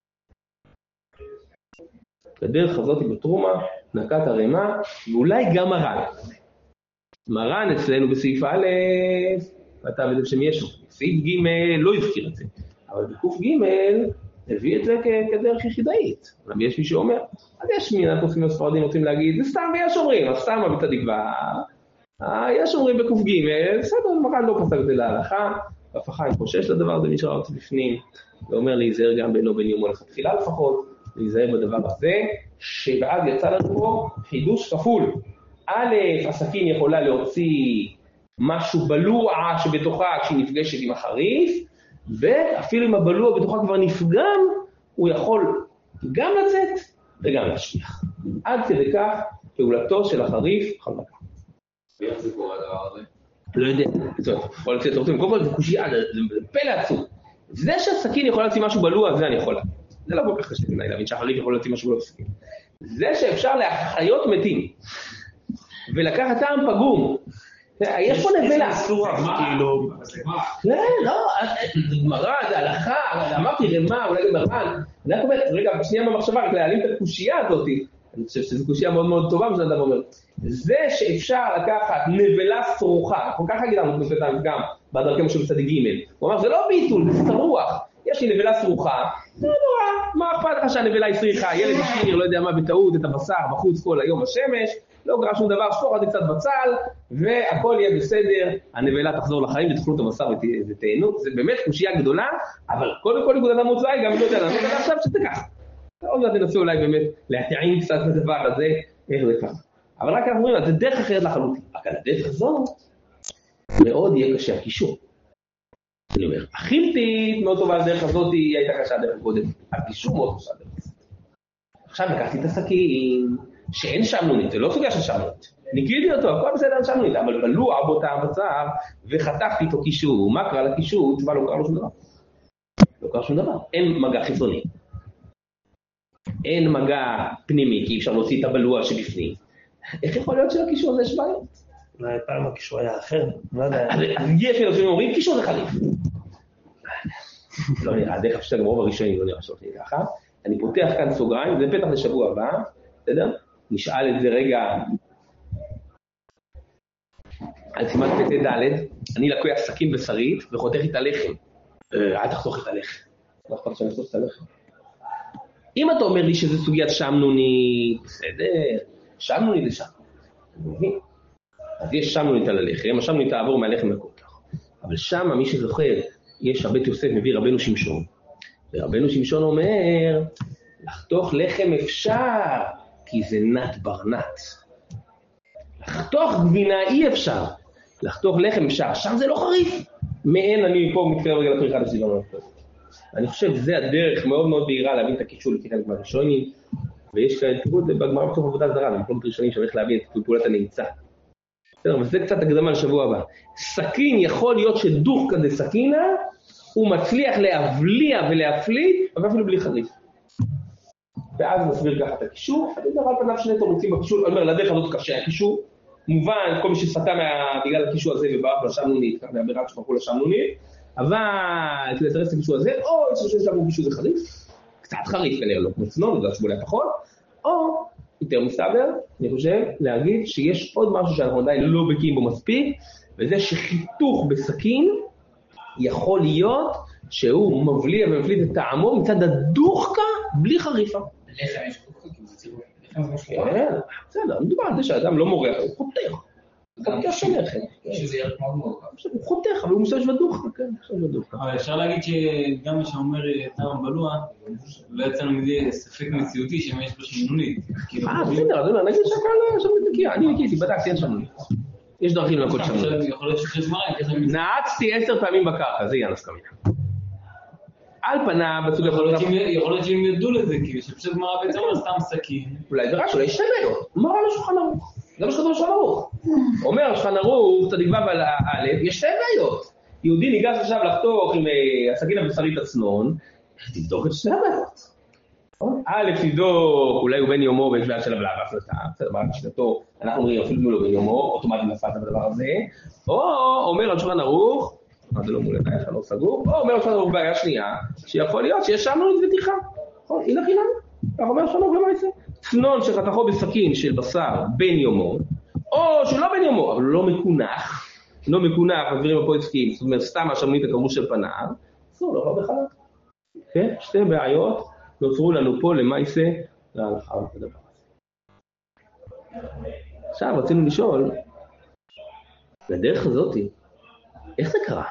בדרך הזאת בתרומה נקט הרמה, ואולי גם מרן. מרן אצלנו בסעיף א', כתב את זה בשם ישו. בסעיף ג' לא הזכיר את זה, אבל בקוף ג' הביא את זה כדרך יחידאית. אבל יש מי שאומר, אז יש מי הקופים הספרדים רוצים להגיד, זה סתם ויש אומרים, אז סתם בצדיק יש אומרים בקוף ג', בסדר, מרן לא פסק את זה להלכה, אף אחד חושש לדבר הזה, מי שראה אותו בפנים, ואומר להיזהר גם בינו בין יומו לכתחילה לפחות, להיזהר בדבר הזה, שבעד יצא לנו פה חידוש כפול. א', הסכין יכולה להוציא משהו בלוע שבתוכה כשהיא נפגשת עם החריף, ואפילו אם הבלוע בתוכה כבר נפגם, הוא יכול גם לצאת וגם להשליך. עד כדי כך פעולתו של החריף חלקה. ואיך זה קורה הדבר הזה? לא יודע, יכול לצאת, קודם כל זה קושייה, זה פלא עצום. זה שהסכין יכול להוציא משהו בלוע, זה אני יכול להבין. זה לא כל כך קשה בעיניי להבין שהחריף יכול להוציא משהו בלוע בסכין. זה שאפשר להחיות מתים, ולקחת טעם פגום. יש פה נבלה. כאילו... כן, לא, גמרא, זה הלכה, אמרתי רמה, אולי גם מרן. אני רק אומר, רגע, שנייה במחשבה, רק להעלים את הקושייה הזאת, אני חושב שזו קושייה מאוד מאוד טובה, מה שאדם אומר. זה שאפשר לקחת נבלה סרוחה, כל כך גידרנו את נושא גם בדרכם של צדיק ג', הוא אמר, זה לא ביטול, זה סרוח. יש לי נבלה סרוחה, זה לא נורא, מה אכפת לך שהנבלה היא סריחה, ילד השאיר, לא יודע מה, בטעות, את הבשר בחוץ כל היום השמש, לא קרה שום דבר, שפוך את זה קצת בצל, והכל יהיה בסדר, הנבלה תחזור לחיים ותאכלו את הבשר ותהנו, זה באמת קושייה גדולה, אבל קודם כל נקודת המוצא היא גם לא יודע לענות עד עכשיו שזה ככה. עוד מעט תנסו אולי באמת להתעין קצת בדבר הזה, איך זה ככה. אבל רק אנחנו אומרים, זה דרך אחרת לחלוטין. רק על הדרך הזו, מאוד יהיה קשה הקישור. אני אומר, החילטית מאוד טובה, הדרך הזאת היא הייתה קשה דרך קודם. הקישור מאוד קשה דרך. עכשיו לקחתי את הסכין, שאין שמנונית, זה לא סוגיה של שמנונית. ניקיתי אותו, הכל בסדר על שמנונית, אבל בלוע באותה הבצר, וחתכתי איתו קישור. מה קרה לקישור? תשובה לא קרה לו שום דבר. לא קרה שום דבר. אין מגע חיצוני. אין מגע פנימי, כי אפשר להוציא את הבלוע שבפנים. איך יכול להיות שלקישור הזה יש בעיות? אולי פעם הקישור היה אחר, לא יודע. יש אנשים אומרים, קישור זה חליף. לא נראה, הדרך הפשוטה גם רוב הראשונים לא נראה שלא תהיה ככה. אני פותח כאן סוגריים, זה פתח לשבוע הבא, בסדר? נשאל את זה רגע על סימן פתח ד', אני לקוח סכין בשרית וחותך את הלחם. אל תחתוך את הלחם. לא אכפת שאני אחתוך את הלחם. אם אתה אומר לי שזה סוגיית שמנונית, בסדר, שמנונית זה שמנונית. אז יש שמנונית על הלחם, השמנונית תעבור מהלחם לקוטח. אבל שם, מי שזוכר, יש הבית יוסף מביא רבנו שמשון. ורבנו שמשון אומר, לחתוך לחם אפשר, כי זה נת ברנת. לחתוך גבינה אי אפשר, לחתוך לחם אפשר, שם זה לא חריף. מעין אני פה מתקרב רגע לפריחת הסביבה. אני חושב שזה הדרך מאוד מאוד בהירה להבין את הקישור לכחלק מהראשונים, ויש כאלה תראו את זה בגמרא בסוף עבודה זרה, במקומות ראשונים שהולך להבין את פעולת הנמצא. אבל זה קצת הקדמה לשבוע הבא. סכין יכול להיות שדוך כזה סכינה, הוא מצליח להבליע ולהפליט, אבל אפילו בלי חריף. ואז נסביר ככה את הקישור, אני יודע על פניו שני תורצים בקישור, אני אומר, לדרך הזאת קשה הקישור, מובן, כל מי שסתה בגלל הקישור הזה וברח לשמנונית, כך מהבירת שפרחו לשמנונית, אבל כדי לתרס את הקישור הזה, או ששם קישור זה חריף, קצת חריף כנראה, לא כמו צנון, זה שבולה פחות, או יותר מסתבר, אני חושב, להגיד שיש עוד משהו שאנחנו עדיין לא בקיאים בו מספיק, וזה שחיתוך בסכין יכול להיות שהוא מבליע ומפליט את טעמו מצד הדוחקה בלי חריפה. לחם יש דוחקה, כי זה ציבור. לחם זה משהו. כן, בסדר, מדובר על זה שהאדם לא מורח, הוא חותך. חותך של לחם. שזה יהיה מאוד מורכב. הוא חותך, אבל הוא משתמש בדוחקה, כן, משתמש בדוחקה. אבל אפשר להגיד שגם מי שאומר טעם בלוע, לא יצאנו מזה ספק מציאותי שיש לו שמנונית. בסדר, אז נגיד שהכל שמנונית נקייה, אני ניקיתי, בדקתי, אין שמנונית. יש דרכים לנקות שמנונית. יכול להיות שיש מראה. נעצתי 10 פעמים בקרקע, זה יהיה נסקמין. על פניו, יכול להיות שהם ידעו לזה, כי שפשוט מראה בעצם אומר סתם סכין. אולי זה רש, אולי יש שתי בעיות. מראה לשולחן ערוך. זה מה שכתוב לשולחן ערוך. אומר שולחן ערוך, צדיק ו' על א', יש שתי בעיות. יהודי ניגש עכשיו לחתוך עם הסכין הבשרית הצנון, תבדוק את שתי הבעיות. א', תבדוק, אולי הוא בן יומו ויש בעיה של הבלעה בהחלטה, בסדר, מה שיטתו, אנחנו אומרים אפילו לא בן יומו, אוטומטית נפלת בדבר הזה, או אומר על שולחן ערוך, זה לא מולך, היה לא סגור, או אומר שולחן ערוך בעיה שנייה, שיכול להיות שיש שמנונית ותיכה, הנה חינם, כך אומר שולחן ערוך למעשה, צנון שחתכו בסכין של בשר בן יומו, או שלא בן יומו, אבל לא מקונח, הדברים הפועסקים, זאת אומרת סתם השמנונית הקרוש של פניו, אסור, לא בכלל. כן? שתי בעיות נוצרו לנו פה למעשה להלכה בדבר הזה. עכשיו רצינו לשאול, לדרך הזאת, איך זה קרה?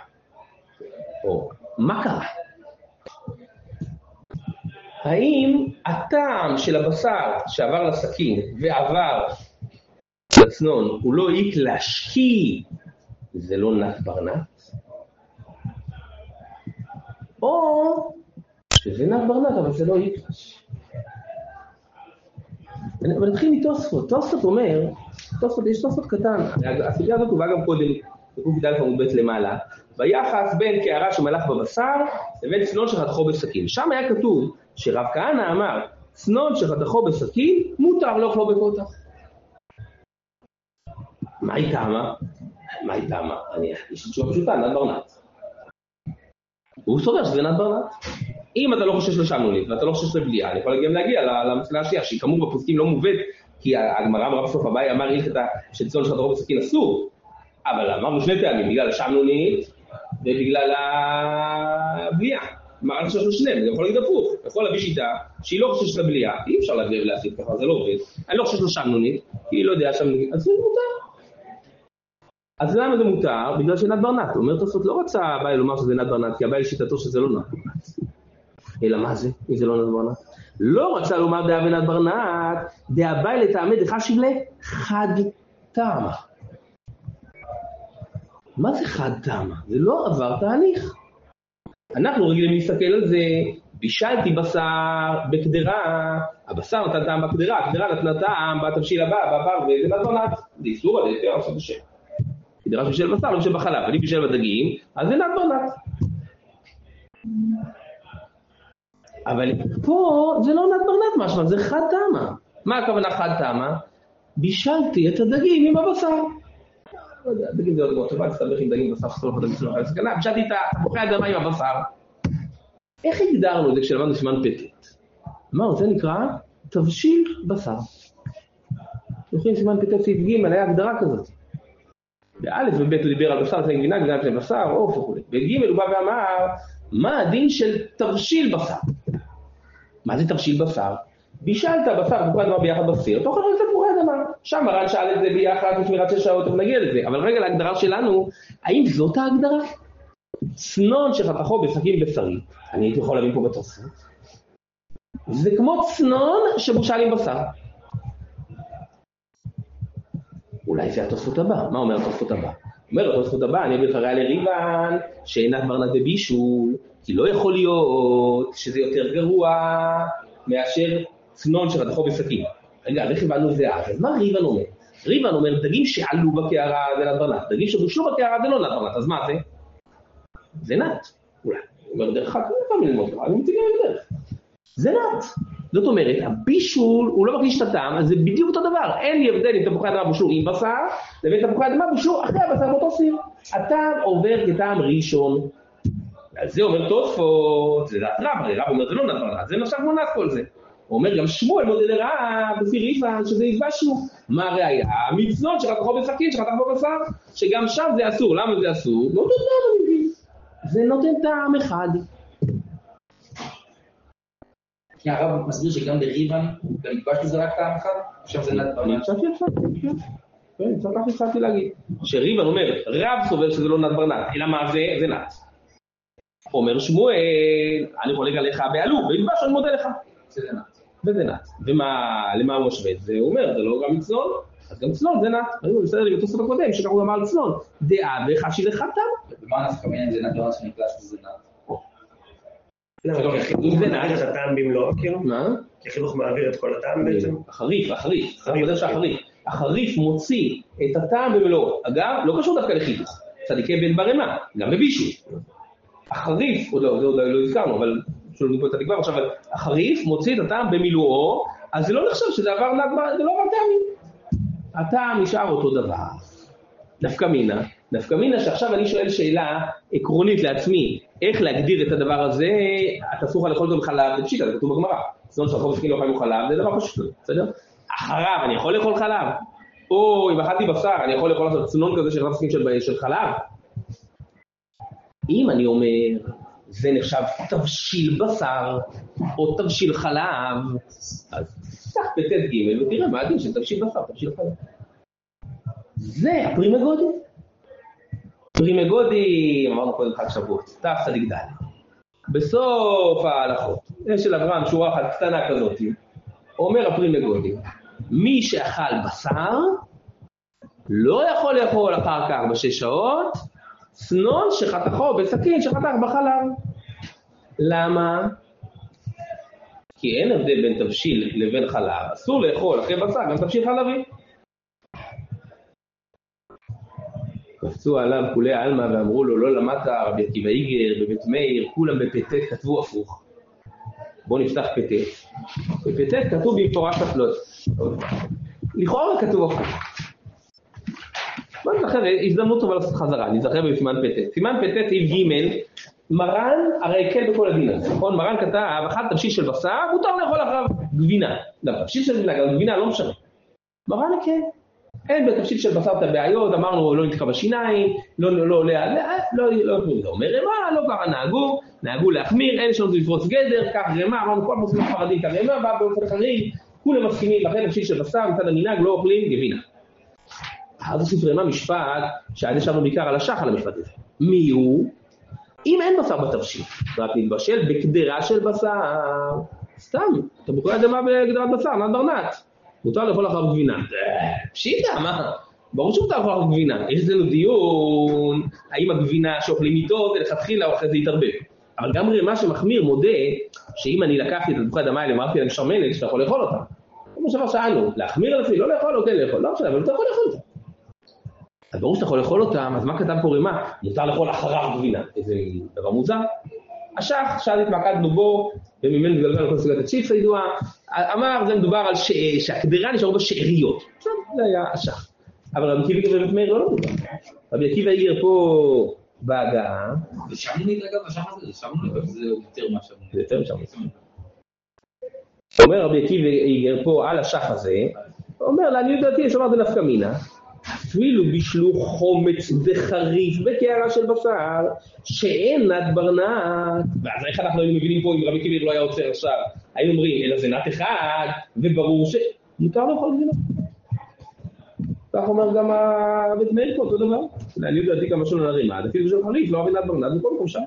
או מה קרה? האם הטעם של הבשר שעבר לסכין ועבר לצנון הוא לא העיק להשקיא, זה לא נת ברנת? או שזה נת ברנת, אבל זה לא יקלש. אבל נתחיל מתוספות. תוספות אומר, יש תוספות קטן. הסוגיה הזאת הובאה גם קודם, בקוף ד' עמוד ב' למעלה, ביחס בין קערה שמלך בבשר לבין צנון שחתכו בסכין. שם היה כתוב שרב כהנא אמר, צנון שחתכו בסכין מותר לאכלו בקוטח. מה היא טעמה? יש תשובה פשוטה, נת ברנת. הוא סובר שזה נת ברנת. אם אתה לא חושש לשמנונית ואתה לא חושש לבליעה, אני יכול גם להגיע למסקנה השנייה, שהיא כאמור בפוסקים לא מובאת, כי הגמרא אמרה בסוף הבאי אמר הלכתה שצנון שחתכו בסכין אסור, אבל אמרנו שני טעמים, בגלל השמנונית ובגלל הבליעה. אמרנו שיש לו שניהם, זה יכול להגיד הפוך, יכול להביא שיטה שהיא לא חושש לבליעה, אי אפשר להביא ולהסיק ככה, זה לא עובד, אני לא חושש לשמנונית, כי היא לא יודע שמנונית, אז זה מותר. אז למה זה מותר? בגלל שנת ברנת. הוא אומר תוספות לא רצה הבאי לומר שזה נת ברנת, כי הבאי לשיטתו שזה לא נת ברנת. אלא מה זה? אם זה לא נת ברנת? לא רצה לומר דעה ונת ברנת, דהבאי לטעמי דחשיב לחד טעמה. מה זה חד טעם? זה לא עבר תהליך. אנחנו רגילים להסתכל על זה, בישלתי בשר בקדרה, הבשר נתן טעם בקדרה, הקדרה נתנה טעם בתבשיל הבא, וזה נתנת, זה איסור על זה, עושה את השם. קדרה שבישל בשר, לא בישל בחלב, אני בישל בדגים, אז זה נתנת. אבל פה זה לא נתנת משהו, זה חד טעמה. מה הכוונה חד טעמה? בישלתי את הדגים עם הבשר. לא יודע, דגים זה עוד מאוד טובה, תסתבך עם דגים בשר, חסור לך דגים שלו אחרי סכנה, בישלתי את תפוחי האדמה עם הבשר. איך הגדרנו את זה כשלמדנו סימן פתת? אמרנו, זה נקרא תבשיל בשר. זוכרים סימן פתת סעיף ג' היה הגדרה כזאת. באלף ובית הוא דיבר על בשר, זה גבינה, גבינה של בשר, עוף וכו'. בג' הוא בא ואמר, מה הדין של תבשיל בשר? מה זה תבשיל בשר? בישלת בשר, תפוחי אדמה ביחד בסיר, תאכל רק תפוחי אדמה. שם מרן שאל את זה ביחד, בשמירת 6 שעות, נגיע לזה. אבל רגע להגדרה שלנו, האם זאת ההגדרה? צנון שחתכו בסכין בשרי, אני הייתי יכול להבין פה בתוספות, זה כמו צנון שבושל עם בשר. אולי זה התוספות הבא. מה אומר התוספות הבא? אומר התוספות הבא, אני אביא לך ראיה לריבן שאינה דברנת בבישול, כי לא יכול להיות שזה יותר גרוע מאשר צנון שחתכו בסכין. רגע, איך הבנו זה אז מה ריבן אומר? ריבן אומר, דגים שעלו בקערה זה נדברנת, דגים שבושלו בקערה זה לא נדברנת, אז מה זה? זה נט, אולי. הוא אומר, דרך אחת, לא פעם ללמוד, אני מציגה יותר. זה נט. זאת אומרת, הבישול, הוא לא מקדיש את הטעם, אז זה בדיוק אותו דבר. אין לי הבדל אם תפוחי אדמה בושלו עם בשר, לבין תפוחי אדמה בושלו אחרי הבשר באותו סיר. הטעם עובר כטעם ראשון. אז זה אומר תוספות, זה דעת רב, רב אומר, זה לא נט, זה נחשב כמו נט כל זה. הוא אומר, גם שמואל מודה לרעה, בפי ריבן, שזה יתבשו. מה הראיה? המצוות שחתכו בסכין, שחתכו בבשר, שגם שם זה אסור. למה זה אסור? לא יודע, זה נותן טעם אחד. כי הרב מסביר שגם בריבן, גם נתבש לזה רק טעם אחד, עכשיו זה נט ברנן. כן, כך הצעתי להגיד. שריבן אומר, רב סובר שזה לא נט ברנן, אלא מה זה? זה נט. אומר שמואל, אני חולק עליך בעלו, והתבש אני מודה לך. זה נט. וזה נט. ולמה הוא משווה את זה? הוא אומר, זה לא גם צנון, אז גם צנון זה נט. אני בסדר לי בתוספות הקודם, שכך הוא אמר על צנון. דעה וחשי לך טעם. ומה נפקא מינה אם זה נט ברנן שנקלט שזה נט? החינוך מעביר את הטעם במלואו, כאילו? מה? כי החינוך מעביר את כל הטעם בעצם? החריף. החריף מוציא את הטעם במלואו. אגב, לא קשור דווקא לחיתוך. צדיקי בן ברמה, גם בבישול. החריף, עוד לא הזכרנו, אבל שולנו פה את התקווה, עכשיו, החריף מוציא את הטעם במילואו, אז זה לא נחשב שזה עבר נט, זה לא עבר טעמים. הטעם נשאר אותו דבר. נפקא מינה שעכשיו אני שואל שאלה עקרונית לעצמי, איך להגדיר את הדבר הזה, אתה אסור לך לאכול אותו בחלב, זה פשיטה, זה כתוב בגמרא. צנון שהחוב בסכין לא חיים חלב, זה דבר פשוט, בסדר? אחריו, אני יכול לאכול חלב? או אם אכלתי בשר, אני יכול לאכול לעשות צנון כזה של סכין של חלב? אם אני אומר, זה נחשב תבשיל בשר, או תבשיל חלב, אז תפתח פתת ג' ותראה מה הדין של תבשיל בשר, תבשיל חלב. זה הפרימגודים. פרימגודים, אמרנו קודם חג שבועות, תף צדיק ד'. בסוף ההלכות, יש של אברהם שורה אחת קטנה כזאת, אומר הפרימגודים, מי שאכל בשר, לא יכול לאכול אחר כך בשש שעות, צנון שחתכו בסכין שחתך בחלב. למה? כי אין הבדל בין תבשיל לבין חלב, אסור לאכול אחרי בשר, גם תבשיל חלבי. קפצו עליו כולי העלמא ואמרו לו, לא למדת רבי עקיבא איגר, בבית מאיר, כולם בפתת כתבו הפוך. בואו נפתח פתת. בפתת כתוב במפורש הפלות. לכאורה כתוב הפוך. בואו נזכר, הזדמנות טובה לעשות חזרה, נזכר בסימן פתת. סימן פתת סעיף ג' מרן הרי הקל בכל הדין הזה, נכון? מרן כתב, אכל תבשיל של בשר, מותר לאכול אחריו גבינה. לא, תבשיל של גבינה לא משנה. מרן הקל. אין בתבשיל של בשר את הבעיות, אמרנו לא נתקע בשיניים, לא עולה, לא, אומר רמה, לא ככה נהגו להחמיר, אין שלנו לפרוץ גדר, כך רמה, אמרנו כל מוסלמים חרדים כך רמה, בא באופן חריג, כולם מסכימים, לכן תבשיל של בשר, מצד המנהג לא אוכלים גבינה. אז הוסיף רמה משפט, שעד ישבנו בעיקר על השח על המשפט הזה. מי הוא? אם אין בשר בתבשיל, רק נתבשל בקדרה של בשר, סתם, אתה בכל אדמה בקדרת בשר, נט ברנט. מותר לאכול אחר גבינה. פשיטה, מה? ברור שמותר לאכול גבינה. יש אצלנו דיון, האם הגבינה שאוכלים איתו זה לכתחילה או אחרי זה יתערבב. אבל גם רמה שמחמיר מודה שאם אני לקחתי את תפוחי אדמה האלה, אמרתי להם שמנת, שאתה יכול לאכול אותה. כמו שעבר שאלנו, להחמיר על עצמי, לא לאכול או כן לאכול, לא משנה, אבל אתה יכול לאכול אותה. אז ברור שאתה יכול לאכול אותה, אז מה כתב פה רמה? מותר לאכול אחריו גבינה. איזה דבר מוזר. השח, שאל התמקדנו בו, וממנו גלגלנו כל סוגת הצ'יפס הידועה, אמר, זה מדובר על שהקדרה נשארו בשאריות. זה היה השח. אבל רבי עקיבא ובית מאיר לא מדובר. רבי עקיבא העיר פה בהגעה. ושמנונית אגב, השח הזה, שמנונית, זה יותר מה שמנונית. זה יותר משמנונית. אומר רבי עקיבא העיר פה על השח הזה, הוא אומר, לעניות דעתי, יש לומר זה נפקא מינה, אפילו בישלו חומץ וחריף בקערה של בשר, שאין נט ברנט. ואז איך אנחנו היינו מבינים פה, אם רבי עקיבא לא היה עוצר עכשיו, היינו אומרים, אלא זה נט אחד, וברור שמותר לאכול גבינה. כך אומר גם הבית מאיר פה, אותו דבר. לעניות דעתי כמה שלא נרימה, אפילו בשביל חריף, לא אוהבים נט ברנט, וכל מקום שם.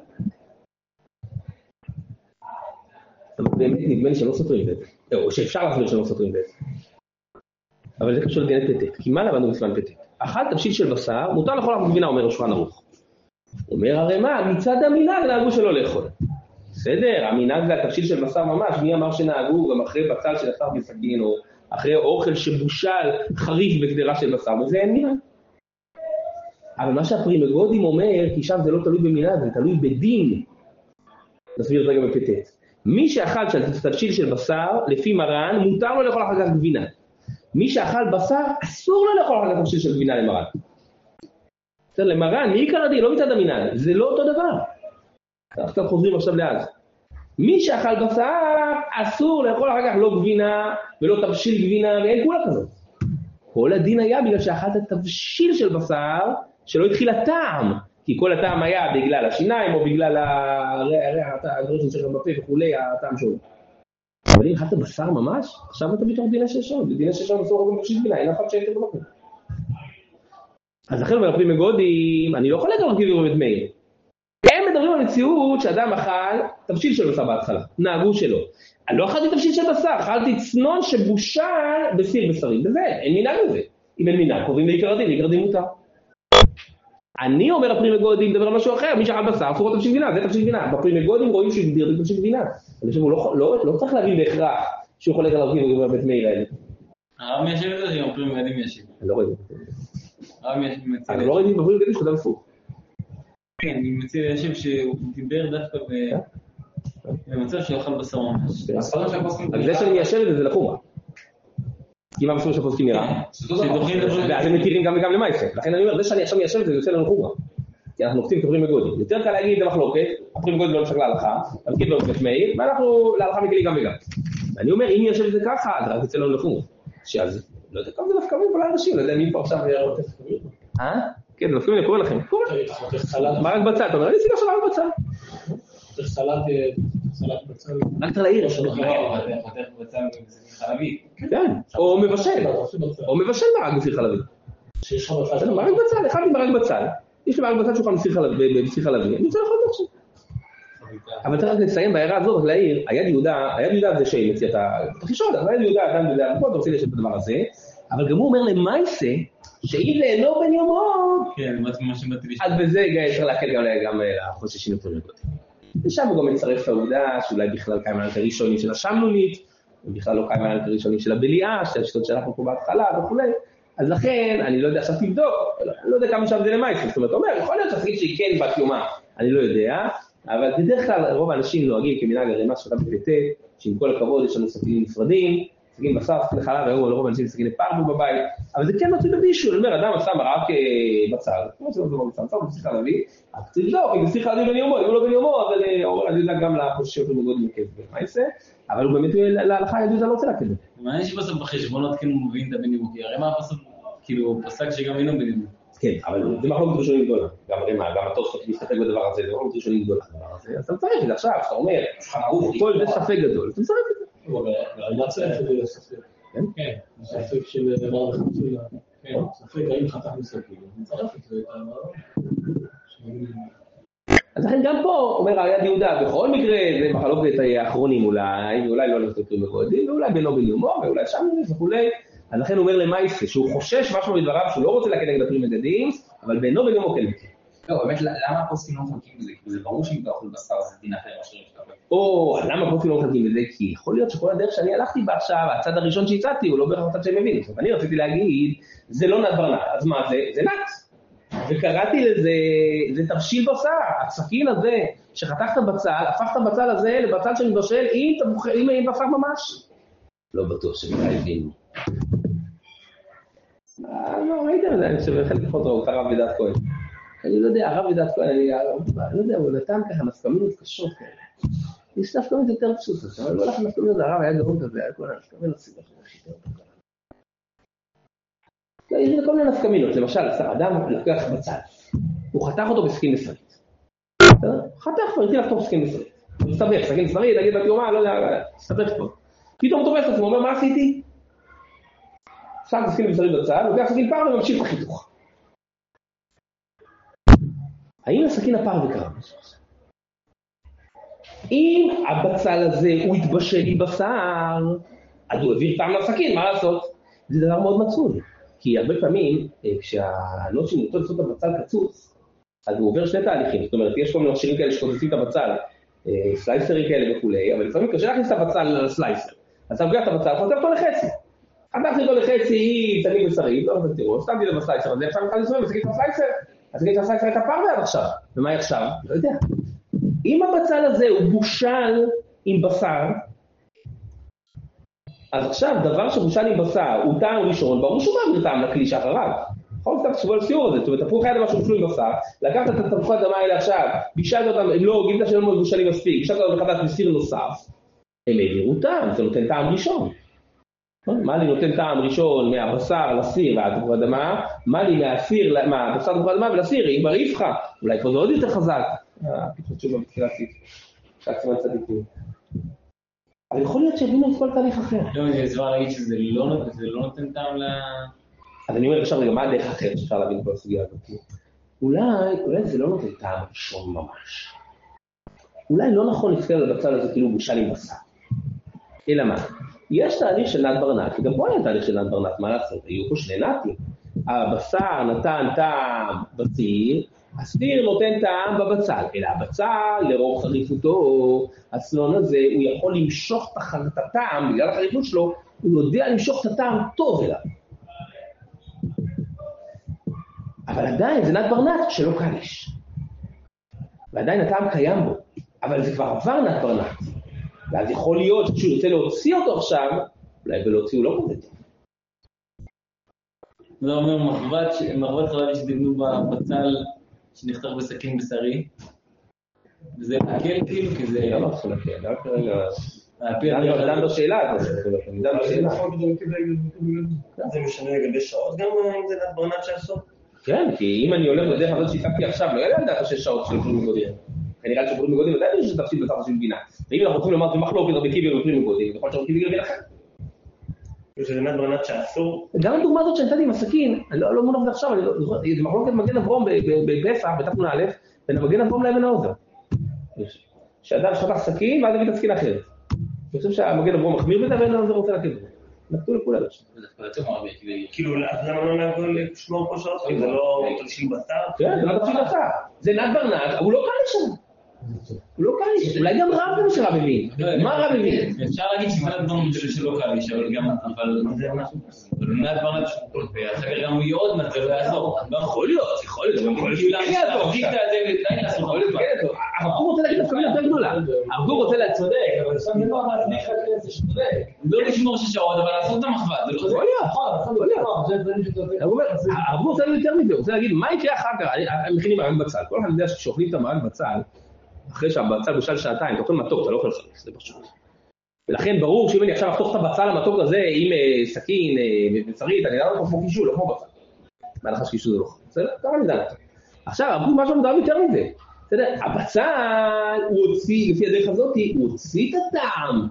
אבל באמת נדמה לי שלא סותרים בית, או שאפשר להסביר שלא סותרים בית. אבל זה קשור לדיני פתת, כי מה למדנו בסימן פתת? אכל תבשיל של בשר, מותר לאכול אף גבינה, אומר שולחן ערוך. אומר הרי מה, מצד המנהג נהגו שלא לאכול. בסדר, המנהג זה התבשיל של בשר ממש, מי אמר שנהגו גם אחרי בצל של בשר בסכין, או אחרי אוכל שבושל חריף בקדרה של בשר, וזה אין מנהג. אבל מה שהפרימגודים אומר, כי שם זה לא תלוי במנהג, זה תלוי בדין. נסביר את רגע בפתת. מי שאכל תבשיל של בשר, לפי מרן, מותר לו לאכול אחר כך גבינה. מי שאכל בשר, אסור לו לאכול אחר כך תבשיל של גבינה למרן. בסדר, למרן, מי עיקר הדין? לא מצד המנהג, זה לא אותו דבר. אנחנו חוזרים עכשיו לאט. מי שאכל בשר, אסור לאכול אחר כך לא גבינה, ולא תבשיל גבינה, ואין כולה כזאת. כל הדין היה בגלל שאכלת תבשיל של בשר, שלא התחיל הטעם. כי כל הטעם היה בגלל השיניים, או בגלל הדברים שנשאר בפה וכולי, הטעם שלו. אבל אם אכלת בשר ממש, עכשיו אתה בתוך דיני ששון. בדיני ששון אסור גם תבשיל גבינה, אין אף אחד שהייתם במקום. אז לכן מלפים מגודים, אני לא יכול להגיד רבי עקיבא ובית מאיר. הם מדברים על מציאות שאדם אכל תבשיל של בשר בהתחלה, נהגו שלו. אני לא אכלתי תבשיל של בשר, אכלתי צנון שבושל בסיר בשרים. וזה, אין מנהג לזה. אם אין מנהג, קוראים לעיקר הדין, לעיקר הדין מותר. אני אומר הפרימגודים, מדבר על משהו אחר, מי שאכל בשר, אסור תבשיל גבינה, זה תבשיל גבינה. בפרימגודים רואים שהוא הגדיר תבשיל גבינה. אני חושב, הוא לא צריך להבין בהכרח שהוא חולק על רבי עקיבא ובית מאיר האלה. הרב מיישב את זה שגם פרימגודים מיישב. אני לא רואה את זה. הרב מיישב מציע. אני לא ראיתי בפרימגודים שכתב הפוך. כן, אני מציע ליישב שהוא דיבר דווקא במצב שהוא אכל בשר ממש. אז זה שאני מיישב את זה, זה לחומרה. כי מה בסופו של פוסקים נראה? ואז הם מתירים גם וגם למעשה. לכן אני אומר, זה שאני עכשיו מיישב את זה, זה יוצא לנו חומרה. כי אנחנו נוקטים כפרים מגודים. יותר קל להגיד למחלוקת, הפרים מגודים לא נשק להלכה, תמקיד לא בית מאיר, ואנחנו להלכה מגלי גם וגם. ואני אומר, אם מיישב את זה ככה, אז רק יוצא לנו לחומרה. שאז, לא יודע כמה זה נפקמים פה לאנשים, לא יודע מי פה עכשיו יראה אותך. כן, נפקמים אני קורא לכם. מרק בצל, אתה אומר, אני סיגר של מרק בצל. סלט בצל. רק צריך להעיר. חותך בצל בסיר חלבי. כן, או מבשל. או מבשל מרק בסיר חלבי. מרק בצל, אחד עם מרק בצל. יש לי מרק בצל שולחן בסיר חלבי. אני רוצה לאכול את זה. אבל צריך רק לסיים בהערה הזאת, להעיר, היד יהודה זה שמציע את החישון, היד יהודה, אדם יודע, אתה רוצה לשאול את הדבר הזה, אבל גם הוא אומר למעשה, שאם זה אינו בן יומו, כן, מה שבאתי לשאול. אז בזה צריך להקל גם לחוששים יותר מגוד. ושם הוא גם מצרף העובדה שאולי בכלל קיים העלת הראשונים של השמנונית, ובכלל לא קיים העלת הראשונים של הבליעה, של השיטות שאנחנו פה בהתחלה וכו'. אז לכן, אני לא יודע, עכשיו תבדוק, אני לא יודע כמה שם זה למעשה, זאת אומרת, אומר, יכול להיות שתגיד שהיא כן בת יומה, אני לא יודע, אבל בדרך כלל רוב האנשים נוהגים כמנהג הרמ"א שאתה בפתת, שעם כל הכבוד יש לנו סכינים נפרדים, סכין בשר, סכין חלב, והיום רוב האנשים סכיני פרבו בבית, אבל זה כן מצוי בבישול, אומר, אדם עשה מרק בצל, כמו שזה לא בצל, צריך להביא, אז תבדוק, אם זה צריך להביא בן יומו, אם הוא לא בן יומו, אז אני יודע גם לחוששים של מגוד מכב במעשה, אבל הוא באמת להלכה ידוע לא רוצה להקל. מעניין שבסוף בחשבונות כן הוא מבין את הבן יומו, כי הרמ"א בסוף כאילו פסק שגם אינו בן יומו. כן, אבל זה מחלוקת ראשונים גדולה, גם רמ"א, גם התוספות מסתפק בדבר הזה, זה מחלוקת ראשונים גדולה. אז אתה מצרף את זה עכשיו, אתה אומר, כל זה ספק גדול, אתה מצרף את זה. אני לא צריך את זה לספק. כן, ספק של דבר וחצוי, כן, ספק האם חתך מספק, אני מצרף את זה, אז לכן גם פה, אומר היד יהודה, בכל מקרה זה מחלוקת האחרונים אולי לא לתקרים בגודל, ואולי בינו בן יומו, ואולי שם וכולי, אז לכן הוא אומר למייסה, שהוא חושש משהו מדבריו, שהוא לא רוצה להקל נגד הפרי מגדים, אבל בינו וגם הוא כן מכיר. לא, באמת, למה הפוסקים לא מחלקים בזה? כי זה ברור שאם אתה אוכל בשר, זה דין אחר משאירים שאתה אוכל. או, למה הפוסקים לא מחלקים בזה? כי יכול להיות שכל הדרך שאני הלכתי בה עכשיו, הצד הראשון שהצעתי, הוא לא בהכרח הצד שאני מבין. עכשיו, אני רציתי להגיד, זה לא נט ברנט, אז מה זה? זה נט. וקראתי לזה, זה תבשיל בשר, הסכין הזה שחתכת בצל, הפכת בצל הזה לבצל שמתבשל עם בשר ממש. לא בטוח שבכלל הבינו. לא, ראיתם את זה, אני חושב, חלק פחות ראו, הרב וידעת כהן. אני לא יודע, הרב וידעת כהן, אני לא יודע, הוא נתן ככה נפקמינות קשות כאלה. יש נפקמינות יותר פשוטות, אבל לא הלך נפקמינות, הרב היה גאון כזה, היה כל הנפקמינות סיבה יותר פחות. יש כל מיני נפקמינות, למשל, אדם לקח בצל, הוא חתך אותו בסכין מסרית. חתך כבר, התחיל לחתוך בסכין מסרית. הוא מסתבך, סכין מסרית, נגיד בתיומה, לא יודע, מסתבך פה. פתאום הוא תופס את עצמו, הוא אומר, מה עשיתי? שם בסכין מסרית בצל, הוא לוקח סכין פר וממשיך בחיתוך. האם לסכין הפר וקרה משהו? אם הבצל הזה הוא התבשל עם בשר, אז הוא העביר פעם לסכין, מה לעשות? זה דבר מאוד מצוי. כי הרבה פעמים, כשהנות שנרצו לעשות את הבצל קצוץ, אז הוא עובר שני תהליכים. זאת אומרת, יש כל מיני מכשירים כאלה שקוצצים את הבצל, סלייסרים כאלה וכולי, אבל לפעמים קשה להכניס את הבצל לסלייסר. אז אתה מגיע את הבצל, חותך אותו לחצי. חתכתי אותו לחצי, תניב בשרית, לא רוצה תראו, סתמתי לו בסלייסר, אז עכשיו אני סובב, וסגית בסלייסר, אז סגית בסלייסר את הפר ועד עכשיו. ומה עכשיו? לא יודע. אם הבצל הזה הוא בושל עם בשר, אז עכשיו, דבר שבושל עם בשר הוא טעם ראשון, ברור שהוא מעביר טעם לכלי שאחריו. יכול להיות שתחשבו על סיור הזה, זאת אומרת, תפוח היה דבר שבושלו עם בשר, לקחת את התפוחי האדמה האלה עכשיו, בישלת אותם, אם לא, גימת שלא מבושלים מספיק, בישלת אותם לחדש בסיר נוסף, הם העבירו טעם, זה נותן טעם ראשון. מה לי נותן טעם ראשון מהבשר לסיר והתפוח האדמה, מה לי מהבשר לתפוח האדמה ולסיר, אם בריף לך, אולי פה זה עוד יותר חזק. פתחות שוב בתחילת סימן צדיקים. אבל יכול להיות שהבינו את כל תהליך אחר. לא, אני אסבר להגיד שזה לא נותן טעם ל... אז אני אומר עכשיו רגע, מה הדרך אחרת שאפשר להבין כל הסוגיה הזאת? אולי זה לא נותן טעם ראשון ממש. אולי לא נכון להסתכל על הבצל הזה כאילו בושל עם בשר. אלא מה? יש תהליך של נט ברנט, וגם פה היה תהליך של נט ברנט, מה לעשות? היו פה שני נטים. הבשר נתן טעם בסיר, הסיר נותן טעם בבצל, אלא הבצל, לרוב חריפותו, הסלון הזה, הוא יכול למשוך את הטעם, בגלל החריפות שלו, הוא יודע למשוך את הטעם טוב אליו. אבל עדיין זה נט ברנט שלא קליש. ועדיין הטעם קיים בו, אבל זה כבר עבר נט ברנט. ואז יכול להיות שהוא יוצא להוציא אותו עכשיו, אולי ולהוציא הוא לא כזה טוב. זה אומר מחבת חרדי שדיגנו בבצל, שנחתך בסכין בשרי, וזה להקל כאילו, כי זה... לא צריך להקל, רק רגע... אני עדיין בשאלה הזאת, אני עדיין בשאלה. זה משנה לגבי שעות גם אם זה נט ברנט שעשו? כן, כי אם אני הולך לדרך הזאת שהתקפתי עכשיו, לא ידע לדעת 6 שעות של פרי מגודים. אני נראה שפרי מגודים, עדיין יש תפסיד בצד של בינה. ואם אנחנו רוצים לומר במחלוקת רבי קיבי ופרי מגודים, יכול להיות שרבי קיבי אחר. זה נט ברנט שעשו? גם הדוגמה הזאת שנתתי עם הסכין, לא מונח זה עכשיו, זה מחלוקת מגן אברום בפסח, בתחתון א', בין המגן אברום לאבן העוזר. שאדם שחתך סכין ואז הביא את הסכין אחרת. אני חושב שהמגן אברום מחמיר בזה ואבן העוזר רוצה להקל בזה. נקטו לכולם. כאילו, למה לא נעגול לשמור פה שעות? זה לא תבשיל בשר? כן, זה לא תבשיל בשר. זה נט ברנט, אבל הוא לא קל לשם. הוא לא קליש, אולי גם רב גם שרב מבין. מה רב מבין? אפשר להגיד שכל הדברים שלא קליש, אבל גם, אבל נט ברנט שוקול, ואחר גם הוא יהיה עוד נט, זה לא יעזור. יכול להיות. הרב קוק רוצה להגיד לפעמים יותר גדולה. הרב קוק רוצה להצודק, אבל שם לא אמר להניח על זה שצודק. לא לשמור 6 שעות, אבל לעשות את המחבת, זה לא יכול להיות. הרב קוק רוצה להגיד יותר מזה, הוא רוצה להגיד מה יקרה אחר כך, הם מכינים מרק בצל. כל אחד יודע ששאוכלים את המרק בצל, אחרי שהבצל בושל שעתיים, אתה אוכל מתוק, אתה לא אוכל חריף, זה פשוט. ולכן ברור שאם אני עכשיו אחתוך את הבצל המתוק הזה עם סכין ושרית, אני לא אוכל כמו קישול, לא כמו בצל. בהנחה שקישול זה לא חריף. בסדר? כמה אני יודע. עכשיו, אמרו משהו מדבר יותר מזה. בסדר? הבצל, הוא הוציא, לפי הדרך הזאת, הוא הוציא את הטעם.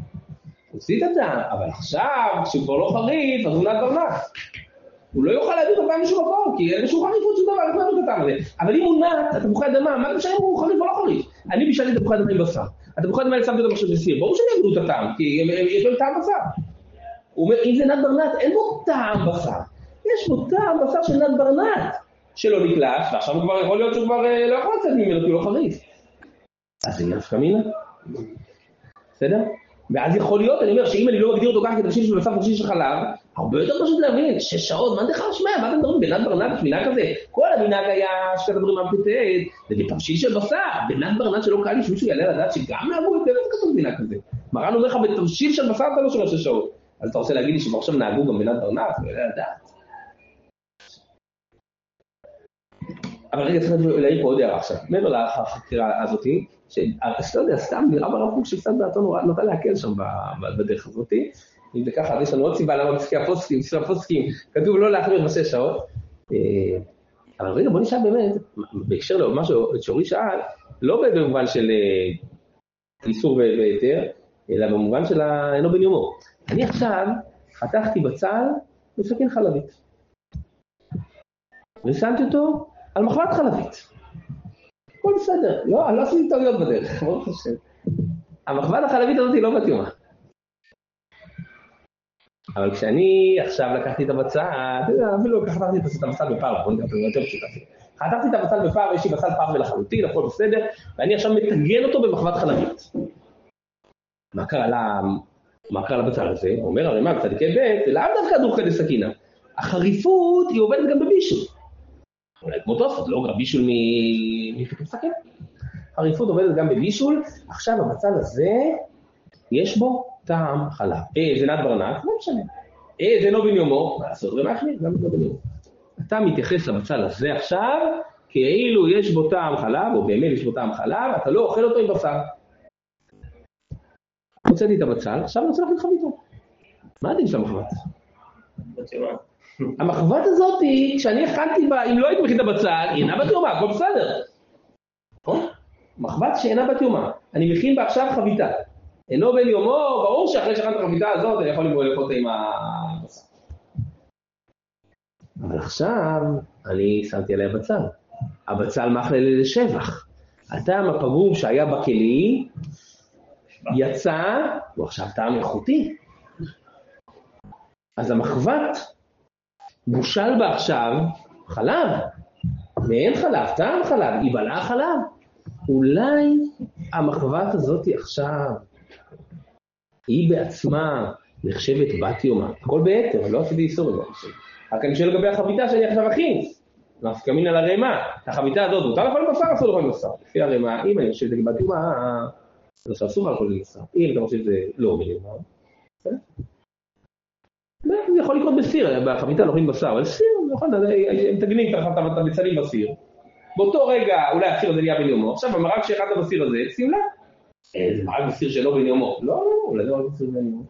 אבל עכשיו, כשהוא כבר לא חריף, אז הוא נט ברנט. הוא לא יוכל להביא את הטעם משום מקום, כי אין משום חריפות שום דבר, לא את הטעם הזה. אבל אם הוא נט, התפוחי אדמה, מה משנה אם הוא חריף או לא חריף? אני בישלתי את התפוחי אדמה עם בשר. התפוחי אדמה שמתי אותם עכשיו בסיר. ברור שאני אעבדו את הטעם, כי יש להם טעם בשר. הוא אומר, אם זה נת ברנט, אין בו טעם בשר. יש בו טעם בשר של נת ברנט, שלא נקלש, ועכשיו הוא כבר יכול להיות שהוא כבר לא יכול לצאת ממנו, כי הוא לא חריף. אז זה נפקא מינה. בסדר? ואז יכול להיות, אני אומר, שאם אני לא מגדיר אותו ככה כתבשיל של בשר תבשיל של חלב, הרבה יותר פשוט להבין, 6 שעות, מה דרך השמע? מה אתם מדברים? בנת ברנט יש מנהג כזה. כל המנהג היה שאתם מדברים מהפתעת, זה תבשיל של בשר, בנת ברנט שלא קל לי שמישהו יעלה לדעת שגם נהגו יותר כתוב מנהג כזה. מרן אומר לך, בתבשיל של בשר אתה לא שומע 6 שעות. אז אתה רוצה להגיד לי שעכשיו נהגו גם בנת ברנט, ויעלה לדעת. אבל רגע, צריך להעיר פה עוד הערה עכשיו. מעבר לחקירה הזאתי, שאתה יודע, סתם נראה ברב קוק שקצת דעתו נוטה להקל שם בדרך הזאתי. אם זה ככה, אז יש לנו עוד סיבה למה בפסקי הפוסקים, כתוב לא להחמיר ב6 שעות. אבל רגע, בוא נשאל באמת, בהקשר למה שאורי שאל, לא במובן של איסור והיתר, אלא במובן של אינו בן יומו. אני עכשיו חתכתי בצל בסכין חלבית. ושמתי אותו על מחבת חלבית. הכל בסדר, לא, אני לא עשיתי טעויות בדרך, מאוד חושב. המחבת החלבית הזאת היא לא בת יומה. אבל כשאני עכשיו לקחתי את הבצל, אתה יודע, אפילו חתכתי את הבצל בפר, בוא נקרא את יותר פשוט. חתכתי את הבצל בפר, יש לי בצל פר ולחלוטין, הכל בסדר, ואני עכשיו מתגן אותו במחבת חלבית. מה קרה לבצל הזה? הוא אומר, הרי מה, בצדיקי ב' זה לאו דווקא דוחה לסכינה. החריפות היא עובדת גם בבישול. אולי כמו תוספות, לא גם בישול מפתח סכין. חריפות עובדת גם בבישול, עכשיו הבצל הזה, יש בו טעם חלב. זה נת ברנט, לא משנה. זה לא בן יומו, מה לעשות? זה מאחמיר, גם לא בן יומו. אתה מתייחס לבצל הזה עכשיו, כאילו יש בו טעם חלב, או באמת יש בו טעם חלב, אתה לא אוכל אותו עם בשר. הוצאתי את הבצל, עכשיו אני רוצה להכין חביתו. מה הדין של המחבת? המחבת הזאת, כשאני הכנתי בה, אם לא הייתי מכין את הבצל, היא אינה בת יומה, הכל בסדר. מחבת שאינה בת יומה. אני מכין בה עכשיו חביתה. אינו בן יומו, ברור שאחרי שהכנתי את החביתה הזאת, אני יכול לבוא אותה עם הבשר. אבל עכשיו, אני שמתי עליה בצל. הבצל מכלל לשבח. הטעם הפגום שהיה בכלי, יצא, הוא עכשיו טעם איכותי. אז המחבת בושל בה עכשיו חלב, ואין חלב, טעם חלב, היא בלעה חלב. אולי המחבת הזאת עכשיו, היא בעצמה נחשבת בת יומה. הכל ביתר, לא עשיתי איסור בזה. רק אני שואל לגבי החביתה שאני עכשיו אכין. נפקא מינה לרמה. החביתה הזאת, מותר לאכול בשר, אסור לאכול בשר. לפי הרמה, אם אני חושב שזה בת יומה, אז אסור לאכול בשר. אם אתה חושב שזה לא בת יומה, בסדר? זה יכול לקרות בסיר, בחביתה לא אוכלים בשר, אבל סיר, נכון, הם תגנים את המצלים בסיר. באותו רגע, אולי הסיר הזה נהיה בן יומו. עכשיו, המרק שאחד בסיר הזה, שים לה. זה מרק בסיר שלא בן יומו. לא, אולי זה מרק בסיר בן יומו.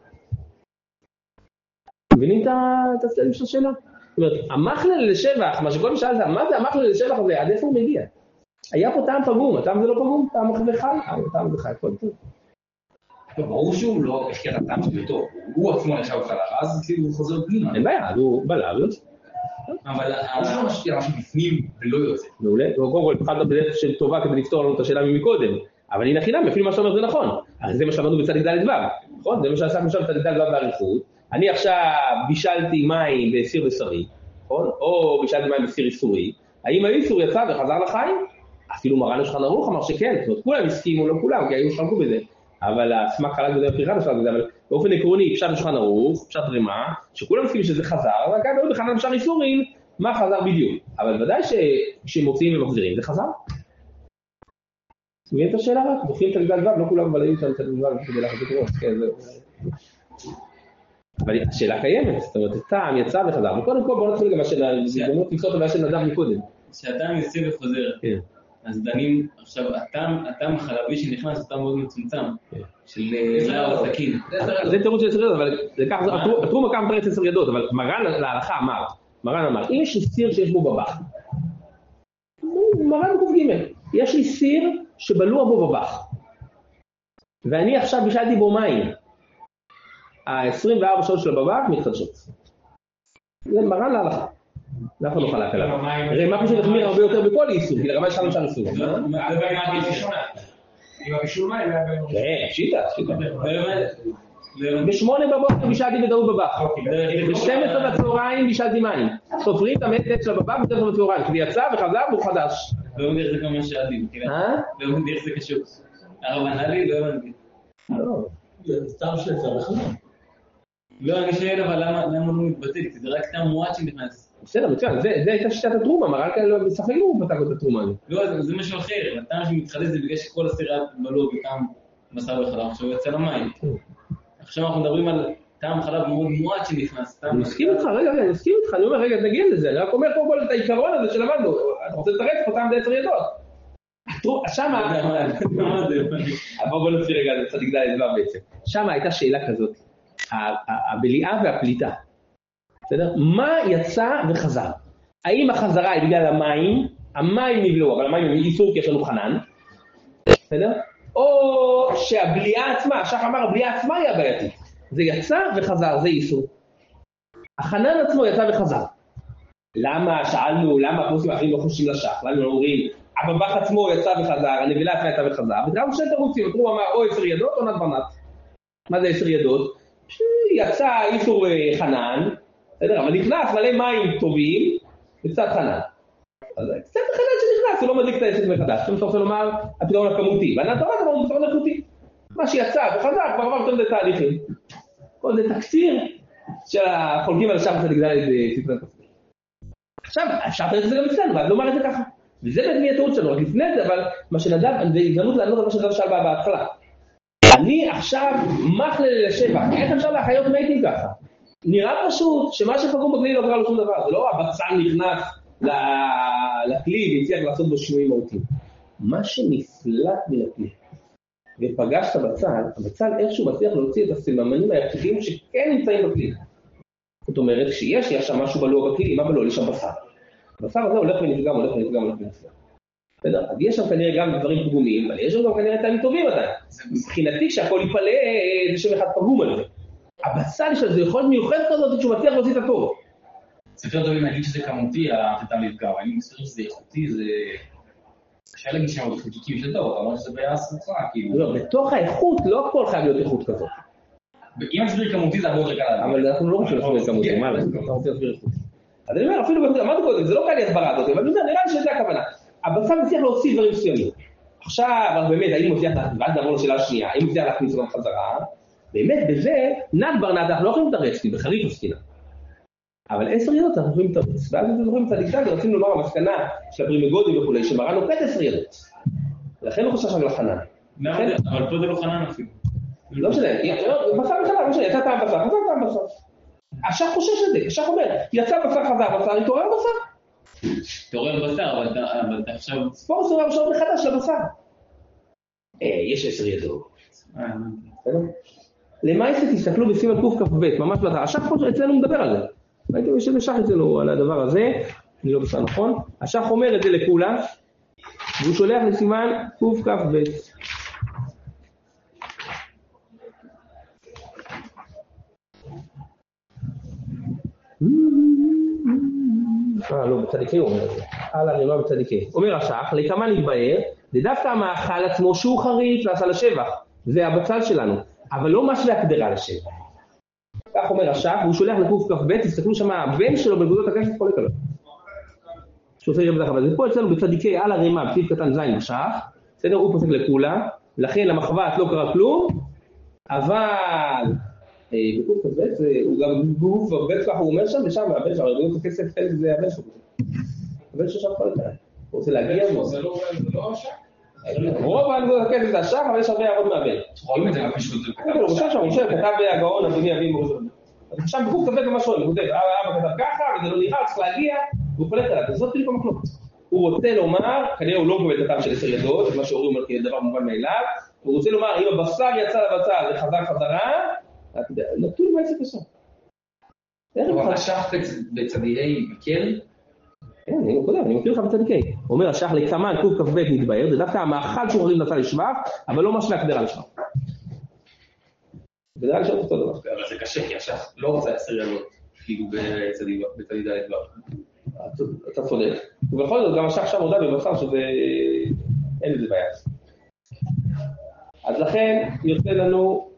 מבינים את הסלם של השאלה? זאת אומרת, המכלל לשבח, מה שכל משאל זה, מה זה המכלל לשבח הזה? עד איפה הוא מגיע? היה פה טעם פגום, הטעם זה לא פגום, טעם וחי, הטעם זה חי, כל טוב. ברור שהוא לא השקיע את הטעם שלו, הוא עצמו נשאר חלב, אז הוא חוזר פנימה. אין בעיה, הוא בלע ויוצא. אבל הוא לא משקיע משהו בפנים ולא יוצא. מעולה, קודם כל, התחלת בדרך של טובה כדי לפתור לנו את השאלה ממקודם, אבל הנה חינם, אפילו מה שאתה אומר זה נכון. אז זה מה שאמרנו בצדיק ד' ו', נכון? זה מה שעשינו עכשיו בצדיק ד' ו' באריכות. אני עכשיו בישלתי מים בסיר בשרי, נכון? או בישלתי מים בסיר איסורי. האם האיסור יצא וחזר לחיים? אפילו מרן השולחן ערוך אמר שכן, זאת אומרת, כולם הסכימו, לא כולם, כי היו שחלקו בזה. אבל הסמק חלק בזה בפריחת השלב בזה, אבל באופן עקרוני, פשט השולחן ערוך, פשט רמה, שכולם הסכימו שזה חזר, רק היה מאוד בכלל בשאר איסורים, מה חזר בדיוק. אבל ודאי שמוציאים ומחזירים, זה חזר. מבין את השאלה רק? בוחרים את הגדל ו', לא כולם מבלעים שם את הגדל ו' כדי לחזק ראש, כן, זהו. אבל השאלה קיימת, זאת אומרת, טעם יצא וחזר, וקודם כל בואו נתחיל גם השאלה, הזדמנות לפתור את הבעיה של נדב מקודם. כשהטעם יוצא וחוזר, אז דנים, עכשיו, הטעם החלבי שנכנס, הוא טעם מאוד מצומצם, של זרע או סכין. זה תירוץ של 10 ידות, אבל התרום הקם פרץ 10 ידות, אבל מרן להלכה אמר, מרן אמר, אם יש לי סיר שיש בו בבח, מרן קוף ג', יש לי סיר שבלוע בו בבח, ואני עכשיו בישלתי בו מים, ה-24 שעות של הבבח מתחדשות. זה מרן להלכה. זה אף אחד לא חלק עליו. הרי מה פשוט החמיר הרבה יותר בכל איסור, כי לרמה שלנו שם איסור. עם הבישול מים היה בהם. כן, שיטה. ב8 בבוקר בישלתי בטעות בבח. ב12 בצהריים בישלתי מים. סופרים את המתת של הבבח ב12 בצהריים. כי יצא וחזר והוא חדש. לא מבין איך זה כמו שעדים. לא מבין איך זה קשור. הרב ענה לי, לא הבנתי. זה סתם שיצא בכלל. לא, אני שואל אבל למה הוא מתבטא? כי זה רק סתם מועט שנכנס. בסדר, מצוין, זה הייתה שיטת התרומה, מה רק לא בספק הוא פתח את התרומה. לא, זה משהו אחר, הטעם שמתחדש זה בגלל שכל הסירה בלו וטעם בשר וחלב, עכשיו יוצא למים. עכשיו אנחנו מדברים על טעם חלב מאוד מועט שנכנס. אני מסכים איתך, אני מסכים איתך, אני אומר, רגע, נגיע לזה, אני רק אומר קודם כל את העיקרון הזה שלמדנו, אתה רוצה לתרץ אותם ב10 ידות. שמה, בוא נוציא רגע, זה צדיק ד' דבר בעצם. שמה הייתה שאלה כזאת, הבליעה והפליטה. בסדר? מה יצא וחזר? האם החזרה היא בגלל המים? המים נבלעו, אבל המים הם איסור כי יש לנו חנן. בסדר? או שהבליעה עצמה, השח אמר, הבליעה עצמה היא הבעייתית. זה יצא וחזר, זה איסור. החנן עצמו יצא וחזר. למה שאלנו, למה הפוסקים האחרים לא חושבים לשח? למה אומרים, הבבח עצמו יצא וחזר, הנבלה עצמה יצא וחזר. ודרם שני תירוצים, התרום אמר או 10 ידות או נת ברנת. מה זה 10 ידות? יצא איסור חנן, בסדר? אבל נכנס מלא מים טובים וקצת חנן. אז קצת חנן שנכנס, הוא לא מדליק את העסק מחדש. אתה רוצה לומר, הפתרון הכמותי. וענת ברנת אמרנו פתרון איכותי. מה שיצא וחזר כבר עבר יותר תהליכים. כל זה תקציר של החולקים על השם צדיק ד' בספרי תפקיד. עכשיו, אפשר לתת את זה גם אצלנו, ואז לומר את זה ככה. וזה בעצם התירוץ שלנו, רק לפני זה, אבל מה שנדב, זה הזדמנות לענות על מה שנדב שאל בהתחלה. אני עכשיו מכלל לשבח, איך אפשר להחיות מתים ככה? נראה פשוט שמה שפגום בכלי לא קרה לו שום דבר, זה לא הבצל נכנס לכלי והצליח לעשות בו שינויים מהותיים. מה שנפלט מהכלי ופגש את הבצל איכשהו מצליח להוציא את הסממנים היחידים שכן נמצאים בכלי. זאת אומרת, כשיש שם משהו בלוע בכלי, מה בלוע? יש שם בשר. הבשר הזה הולך ונפגם, הולך ונפגם. בסדר? אז יש שם כנראה גם דברים פגומים, אבל יש שם גם כנראה טעמים טובים עדיין. מבחינתי שהכל ייפלא, זה שם אחד פגום על זה. הבצל יש על זה יכולת מיוחדת כזאת שהוא מצליח להוציא את הטוב. זה יותר טוב אם להגיד שזה כמותי, הטעם לפגם. אני מסתכל שזה איכותי, זה... קשה להגיד שם עוד חלקיקים של טוב, אבל שזה בעיה סרצה, כאילו... לא, בתוך האיכות לא הכל חייב להיות איכות כזאת. אם הסביר כמותי זה הרבה יותר קל להגיד. אבל אנחנו לא רוצים להסביר כמותי, מה אתה רוצה להסביר איכותי? אז אני אומר, אפילו אמרתי קודם, זה לא קל לי הסברה הזאת, אבל אני אומר, נראה לי שזה הכוונה. הבצל מצליח להוציא דברים מסוימים. עכשיו, באמת, האם הוא מצליח, ואז נעבור לשאלה השנייה, האם הוא מצליח להכניס אותם חזרה? באמת, בזה, נת ברנת, אנחנו לא יכולים לתרץ, כי בחריף עסקינה. אבל 10 ידות אנחנו יכולים לתרץ. ואז אנחנו זוכרים צדיק ד' רצינו לומר המסקנה של הפרימגודים וכולי, שמראה נוקט 10 ידות. לכן הוא חושב שם לחנן. אבל פה זה לא חנן אפילו. לא משנה, בשר וחנן, לא משנה, יצא טעם בשר, חזר טעם בשר. השח חושש את זה, השח אומר, יצא בשר חזר בשר, התעורר בשר. תעורר בשר, אבל אתה עכשיו... ספור סורר שעות מחדש לבשר. יש 10 ידות. למעשה תסתכלו בסימן קכ"ב, ממש בלתה. השח פה אצלנו מדבר על זה. ראיתם, יש איזה שח אצלנו על הדבר הזה, אני לא בסדר נכון. השח אומר את זה לכולם, והוא שולח לסימן קכ"ב. לא, בצדיקי הוא אומר את זה. על הרימה בצדיקי. אומר השח, לכמה נתבהר, זה דווקא המאכל עצמו שהוא חריף ועשה לשבח. זה הבצל שלנו. אבל לא מה להקדרה לשבח. כך אומר השח, והוא שולח לקכ"ב, תסתכלו שם, הבן שלו בנקודות הכסף חולק עליו. שעושה ירב דרך, אבל זה פה אצלנו בצדיקי על הרימה, בסעיף קטן זין בשח, בסדר, הוא פוסק לכולה, לכן למחבת לא קרה כלום, אבל... בקכ"ב הוא גם גוף, הבן שלך הוא אומר שם ושם, הבן שלך, הוא הכסף חלק זה הבן שלך. הבן שלך שם חולק עליו. הוא רוצה להגיע בו. זה לא השח? רוב הנקודות הכסף זה השח, אבל יש הרבה הערות מהבן. רואים את זה פשוט. הוא חושב שם, הוא חושב, כתב הגאון, אדוני אביב מרוזון. אז עכשיו בקכ"ב ממש רואים, הוא כותב, אבא כתב ככה, וזה לא נראה, צריך להגיע, והוא חולק עליו. וזאת בדיוק המחלוקת. הוא רוצה לומר, כנראה הוא לא מקבל את הטעם של 10 ידות, מה שאומרים על כדבר מובן מאליו. הוא רוצה לומר, אם הבשר יצא לבצל וחזר חזרה, נתון בעצם קשה. אבל השח בצדיעי מקל? כן, אני מכיר לך בצדיקי. הוא אומר, השח לקמן קכ"ב נתבהר, זה דווקא המאכל שהוא חריף נצא לשבח, אבל לא מה להקדרה לשבח. בדרך לשאול אותו דבר. אבל זה קשה, כי השח לא רוצה 10 ידות, כאילו בצדיעי ד' דבר. אתה צודק. ובכל זאת, גם השח שם הודע בבשר שזה... אין לזה בעיה. אז לכן יוצא לנו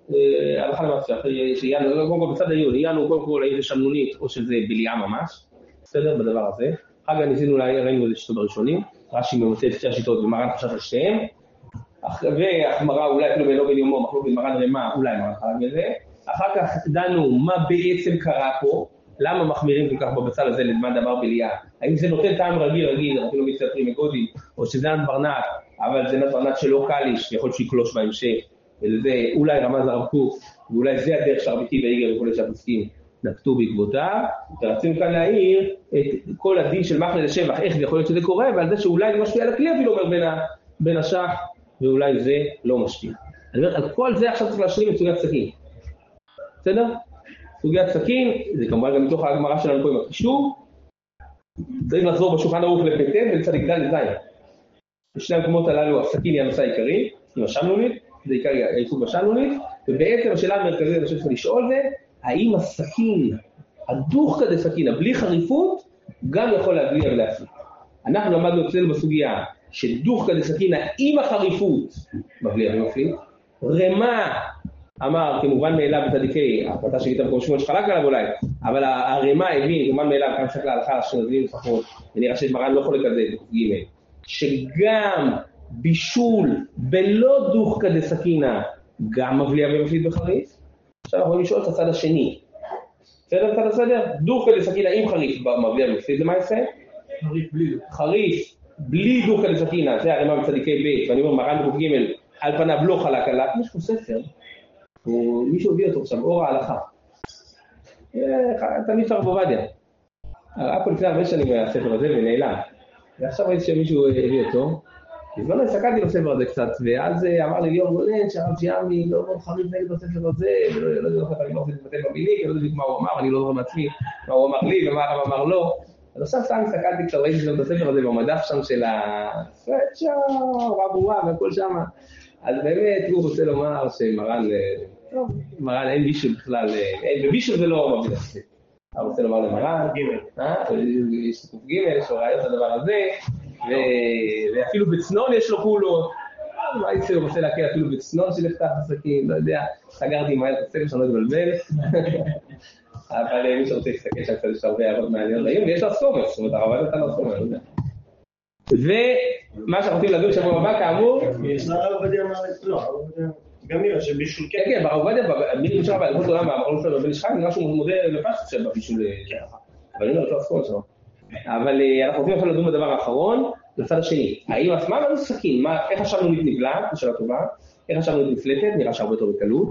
הלכה למעשה, קודם כל בצד העיון, עיינו קודם כל האם זה שמנונית או שזה בליעה ממש, בסדר, בדבר הזה. אחר כך ניסינו ראינו את השיטות הראשונים, רש"י ממצא את שתי השיטות ומרן חשב על שתיהם, והחמרה אולי אפילו לא בין יומו, מחלוק בין מרן רמה, אולי מרן חלק בזה. אחר כך דנו מה בעצם קרה פה, למה מחמירים כל כך בבצל הזה לדמן דבר בליעה, האם זה נותן טעם רגיל, אפילו מצטרים מגודים, או שזה נת ברנט, אבל זה נת ברנט שלא קליש, יכול שיקלוש בהמשך, ולזה אולי רמז הרב קוק, ואולי זה הדרך שהרביטי והיגר וכל שהפוסקים נקטו בעקבותיו, ורצינו כאן להעיר את כל הדין של מחנה לשבח, איך זה יכול להיות שזה קורה, ועל זה שאולי זה משפיע על הכלי אפילו אומר בין השח, ואולי זה לא משפיע. אני אומר, על כל זה עכשיו צריך להשלים את סוגיית סכין. בסדר? סוגיית סכין, זה כמובן גם מתוך הגמרא שלנו פה עם הקישור, צריך לחזור בשולחן ערוך לפטן ולצדיק ד' לזין. בשני המקומות הללו הסכין היא הנושא העיקרי, עם השמנונית, זה עיקר העיסוק בשמנונית, ובעצם השאלה המרכזית אני חושב לשאול זה, האם הסכין, הדוחקא דסכינא, בלי חריפות, גם יכול להבליע ולהפליט. אנחנו למדנו אצלנו בסוגיה, שדוחקא דסכינא עם החריפות, מבליע ומפליט, רמה, אמר כמובן מאליו בצדיקי, ההחלטה שהגיעה במקום שמואל שחלק עליו אולי, אבל הרמה הבין כמובן מאליו, כאן צריך להלכה שנזלים לפחות, ונראה שמרן לא חולק על זה, ג' שגם בישול בלא דוחקא דסכינא, גם מבליע ומפליט בחריף. עכשיו אנחנו יכולים לשאול את הצד השני. בסדר הצד הסדר? דוחקא דסכינא עם חריף מבליע ומפליט, זה מה יעשה? חריף בלי דוחקא דסכינא, זה הרמה בצדיקי ב' ואני אומר מרן בקוף ג' על פניו לא חלק עליו, יש פה ספר, מישהו הביא אותו עכשיו, אור ההלכה. תמיד שר בובדיה. היה פה לפני הרבה שנים מהספר הזה ונעלם. ועכשיו ראיתי שמישהו הביא אותו. בזמן הסתכלתי בספר הזה קצת, ואז אמר לי ליאור גולן שהרב שיאמי לא חריף נגד בספר הזה, ולא יודע איך אני לא רוצה להתבטא במילים, כי לא יודע מה הוא אמר, אני לא זוכר מעצמי מה הוא אמר לי ומה הרב אמר לו. אז עכשיו סתם הסתכלתי קצת, ראיתי שם בספר הזה במדף שם של רב וואה והכל שם. אז באמת הוא רוצה לומר שמרן, מרן אין בישול בכלל, בבישול זה לא מביא לספר. הוא רוצה לומר למרן, יש סקוף ג' שהוא ראיית את הדבר הזה, ואפילו בצנון יש לו כולו, מה יצא הוא רוצה להקל אפילו בצנון שלפתח עסקים, לא יודע, סגרתי מהר את הספר שאני לא אתבלבל, אבל מי שרוצה להסתכל שם קצת יש הרבה הערות מעניינות היום, ויש לה סומר, זאת אומרת הרב נתן לה סומר, לא יודע. ומה שאנחנו רוצים לדון שבוע הבא כאמור, יש לה הרב עובדיה לא, גם נראה שבישול כן, כן, ברב עובדיה, מילים שם בעלמות עולם, אמרנו שלו בן ישחק, נראה שהוא מודה לפשט של בבישול, אבל אני לא רוצה לסכול שם. אבל אנחנו רוצים עכשיו לדון בדבר האחרון, לצד השני. האם מה לנו סכין? איך השמנונית נבלעת? שאלה טובה. איך השמנונית נפלטת? נראה שהרבה יותר בקלות.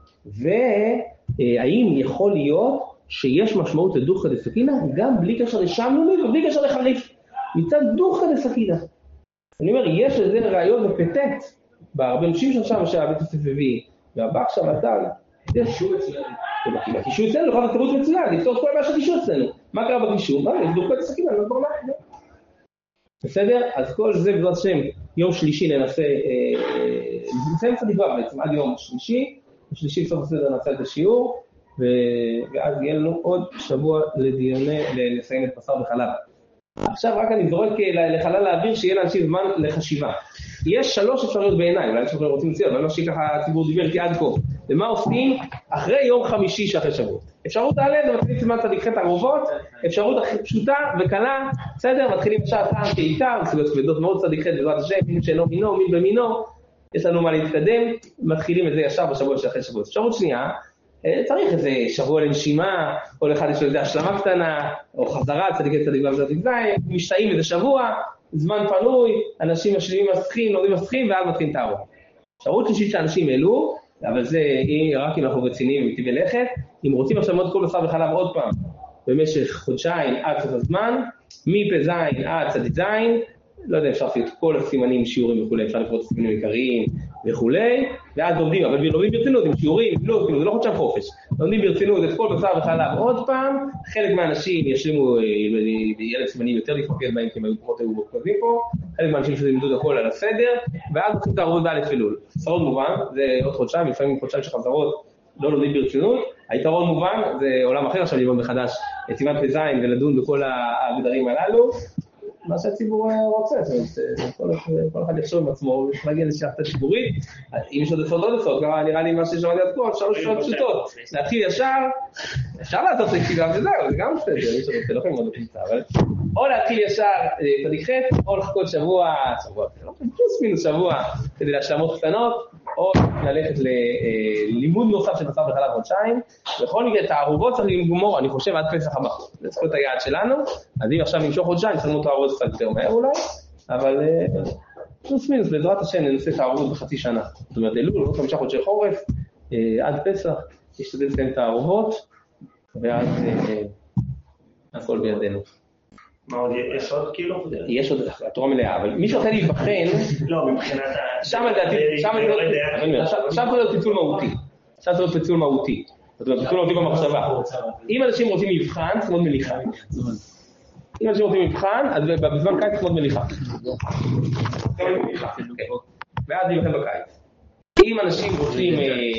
והאם יכול להיות שיש משמעות לדוחקא דסכינא גם בלי קשר לשמנונית ובלי קשר לחריף? מצד דוחקא דסכינא. אני אומר, יש לזה ראיות בפטט, בהרבה נושים שם שהבית הספר הביא, והבח שם נתן, זה קישור אצלנו. בקישור אצלנו, יכול להיות תירוץ מצוין, לפתור את כל הבעיה של קישור אצלנו. מה קרה בקישור? יש דוחקא דסכינא, לא ברמה. בסדר? אז כל זה בעזרת השם, יום שלישי ננסה, נסיים קצת דבר בעצם, עד יום שלישי, בשלישי בסוף הסדר נעשה את השיעור, ואז יהיה לנו עוד שבוע לסיים את בשר וחלב. עכשיו רק אני זורק לחלל האוויר שיהיה לאנשים זמן לחשיבה. יש 3 אפשרויות בעיניי, אולי אנחנו רוצים לציין, אבל לא שככה הציבור דיבר איתי עד כה. ומה עושים? אחרי יום חמישי שאחרי שבוע. אפשרות א' זה מתחילים סימן צדיק ח' ערובות, אפשרות פשוטה וקלה, בסדר? מתחילים בשעה טעם כאיתה, סוגיות כבדות מאוד צדיק ח' בעזרת השם, מין שאינו מינו, מין במינו, יש לנו מה להתקדם, מתחילים את זה ישר בשבוע שאחרי שבוע. אפשרות שנייה, צריך איזה שבוע לנשימה, כל אחד יש לו איזה השלמה קטנה, או חזרה, צדיק ח' צדיק ו' צדיק ז', משתאים איזה שבוע, זמן פנוי, אנשים משלימים מסכים, לומדים מסכים, ואז מתחילים תערוב. אפשרות שלישית שאנשים העלו, אבל זה רק אם אנחנו רציניים ומטיבי לכת, אם רוצים עכשיו ללמוד כל בשר וחלב עוד פעם, במשך חודשיים עד סוף הזמן, מפ"ז עד צ"ז, לא יודע, אפשר לעשות את כל הסימנים, שיעורים וכו', אפשר לפרוט סימנים עיקריים וכו', ואז לומדים, אבל לומדים ברצינות, עם שיעורים, לא, זה לא חודשיים חופש, לומדים ברצינות את כל בשר וחלב עוד פעם, חלק מהאנשים ישלימו ילד סימנים יותר להתמקד בהם, כי הם פחות היו מרכזים פה, חלק מהאנשים שלימדו את הכל על הסדר, ואז מתחילים את הערבות ד' אלול. יתרון מובן, זה עוד חודשיים, לפעמים חודשיים של חזרות, לא לומדים ברצינות, היתרון מובן, זה עולם אחר עכשיו ללמוד מחדש את סימן פ"ז ולדון בכל הגדרים הללו, מה שהציבור רוצה, כל אחד יחשוב עם עצמו, הוא צריך להגיע לשאפת ציבורית, אם יש עוד אפשרות, נראה לי מה ששמעתי עד פה, 3 שעות פשוטות, להתחיל ישר, אפשר לעשות תקציבה וזהו, זה גם בסדר, מי שרוצה, לא יכולים לראות בקבוצה, אבל או להתחיל ישר צדיק ח' או לחכות שבוע, פלוס מינוס שבוע, כדי להשלמות קטנות, או ללכת ללימוד נוסף של בשר וחלב חודשיים. בכל מקרה, את הערובות צריך לגמור, אני חושב, עד פסח הבא. זה צריך להיות היעד שלנו, אז אם עכשיו נמשוך חודשיים, צריך ללמוד את הערובות קצת יותר מהר אולי, אבל פלוס מינוס, בעזרת השם, ננסה את הערובות בחצי שנה. זאת אומרת, אלול, 5 חודשי חורף, עד פסח, ישתדל לסיים את הערובות, ואז הכל בידינו. מה עוד, יש עוד כאילו? יש עוד, התורה מלאה, אבל מי שרוצה להיבחן, לא, מבחינת שם לדעתי, שם יכול להיות פיצול מהותי. שם צריך להיות פיצול מהותי. זאת אומרת, פיצול מהותי במחשבה. אם אנשים רוצים מבחן, צריך ללמוד מליחה. אם אנשים רוצים מבחן, אז בזמן קיץ צריך ללמוד מליחה. ואז להיבחן בקיץ. אם אנשים רוצים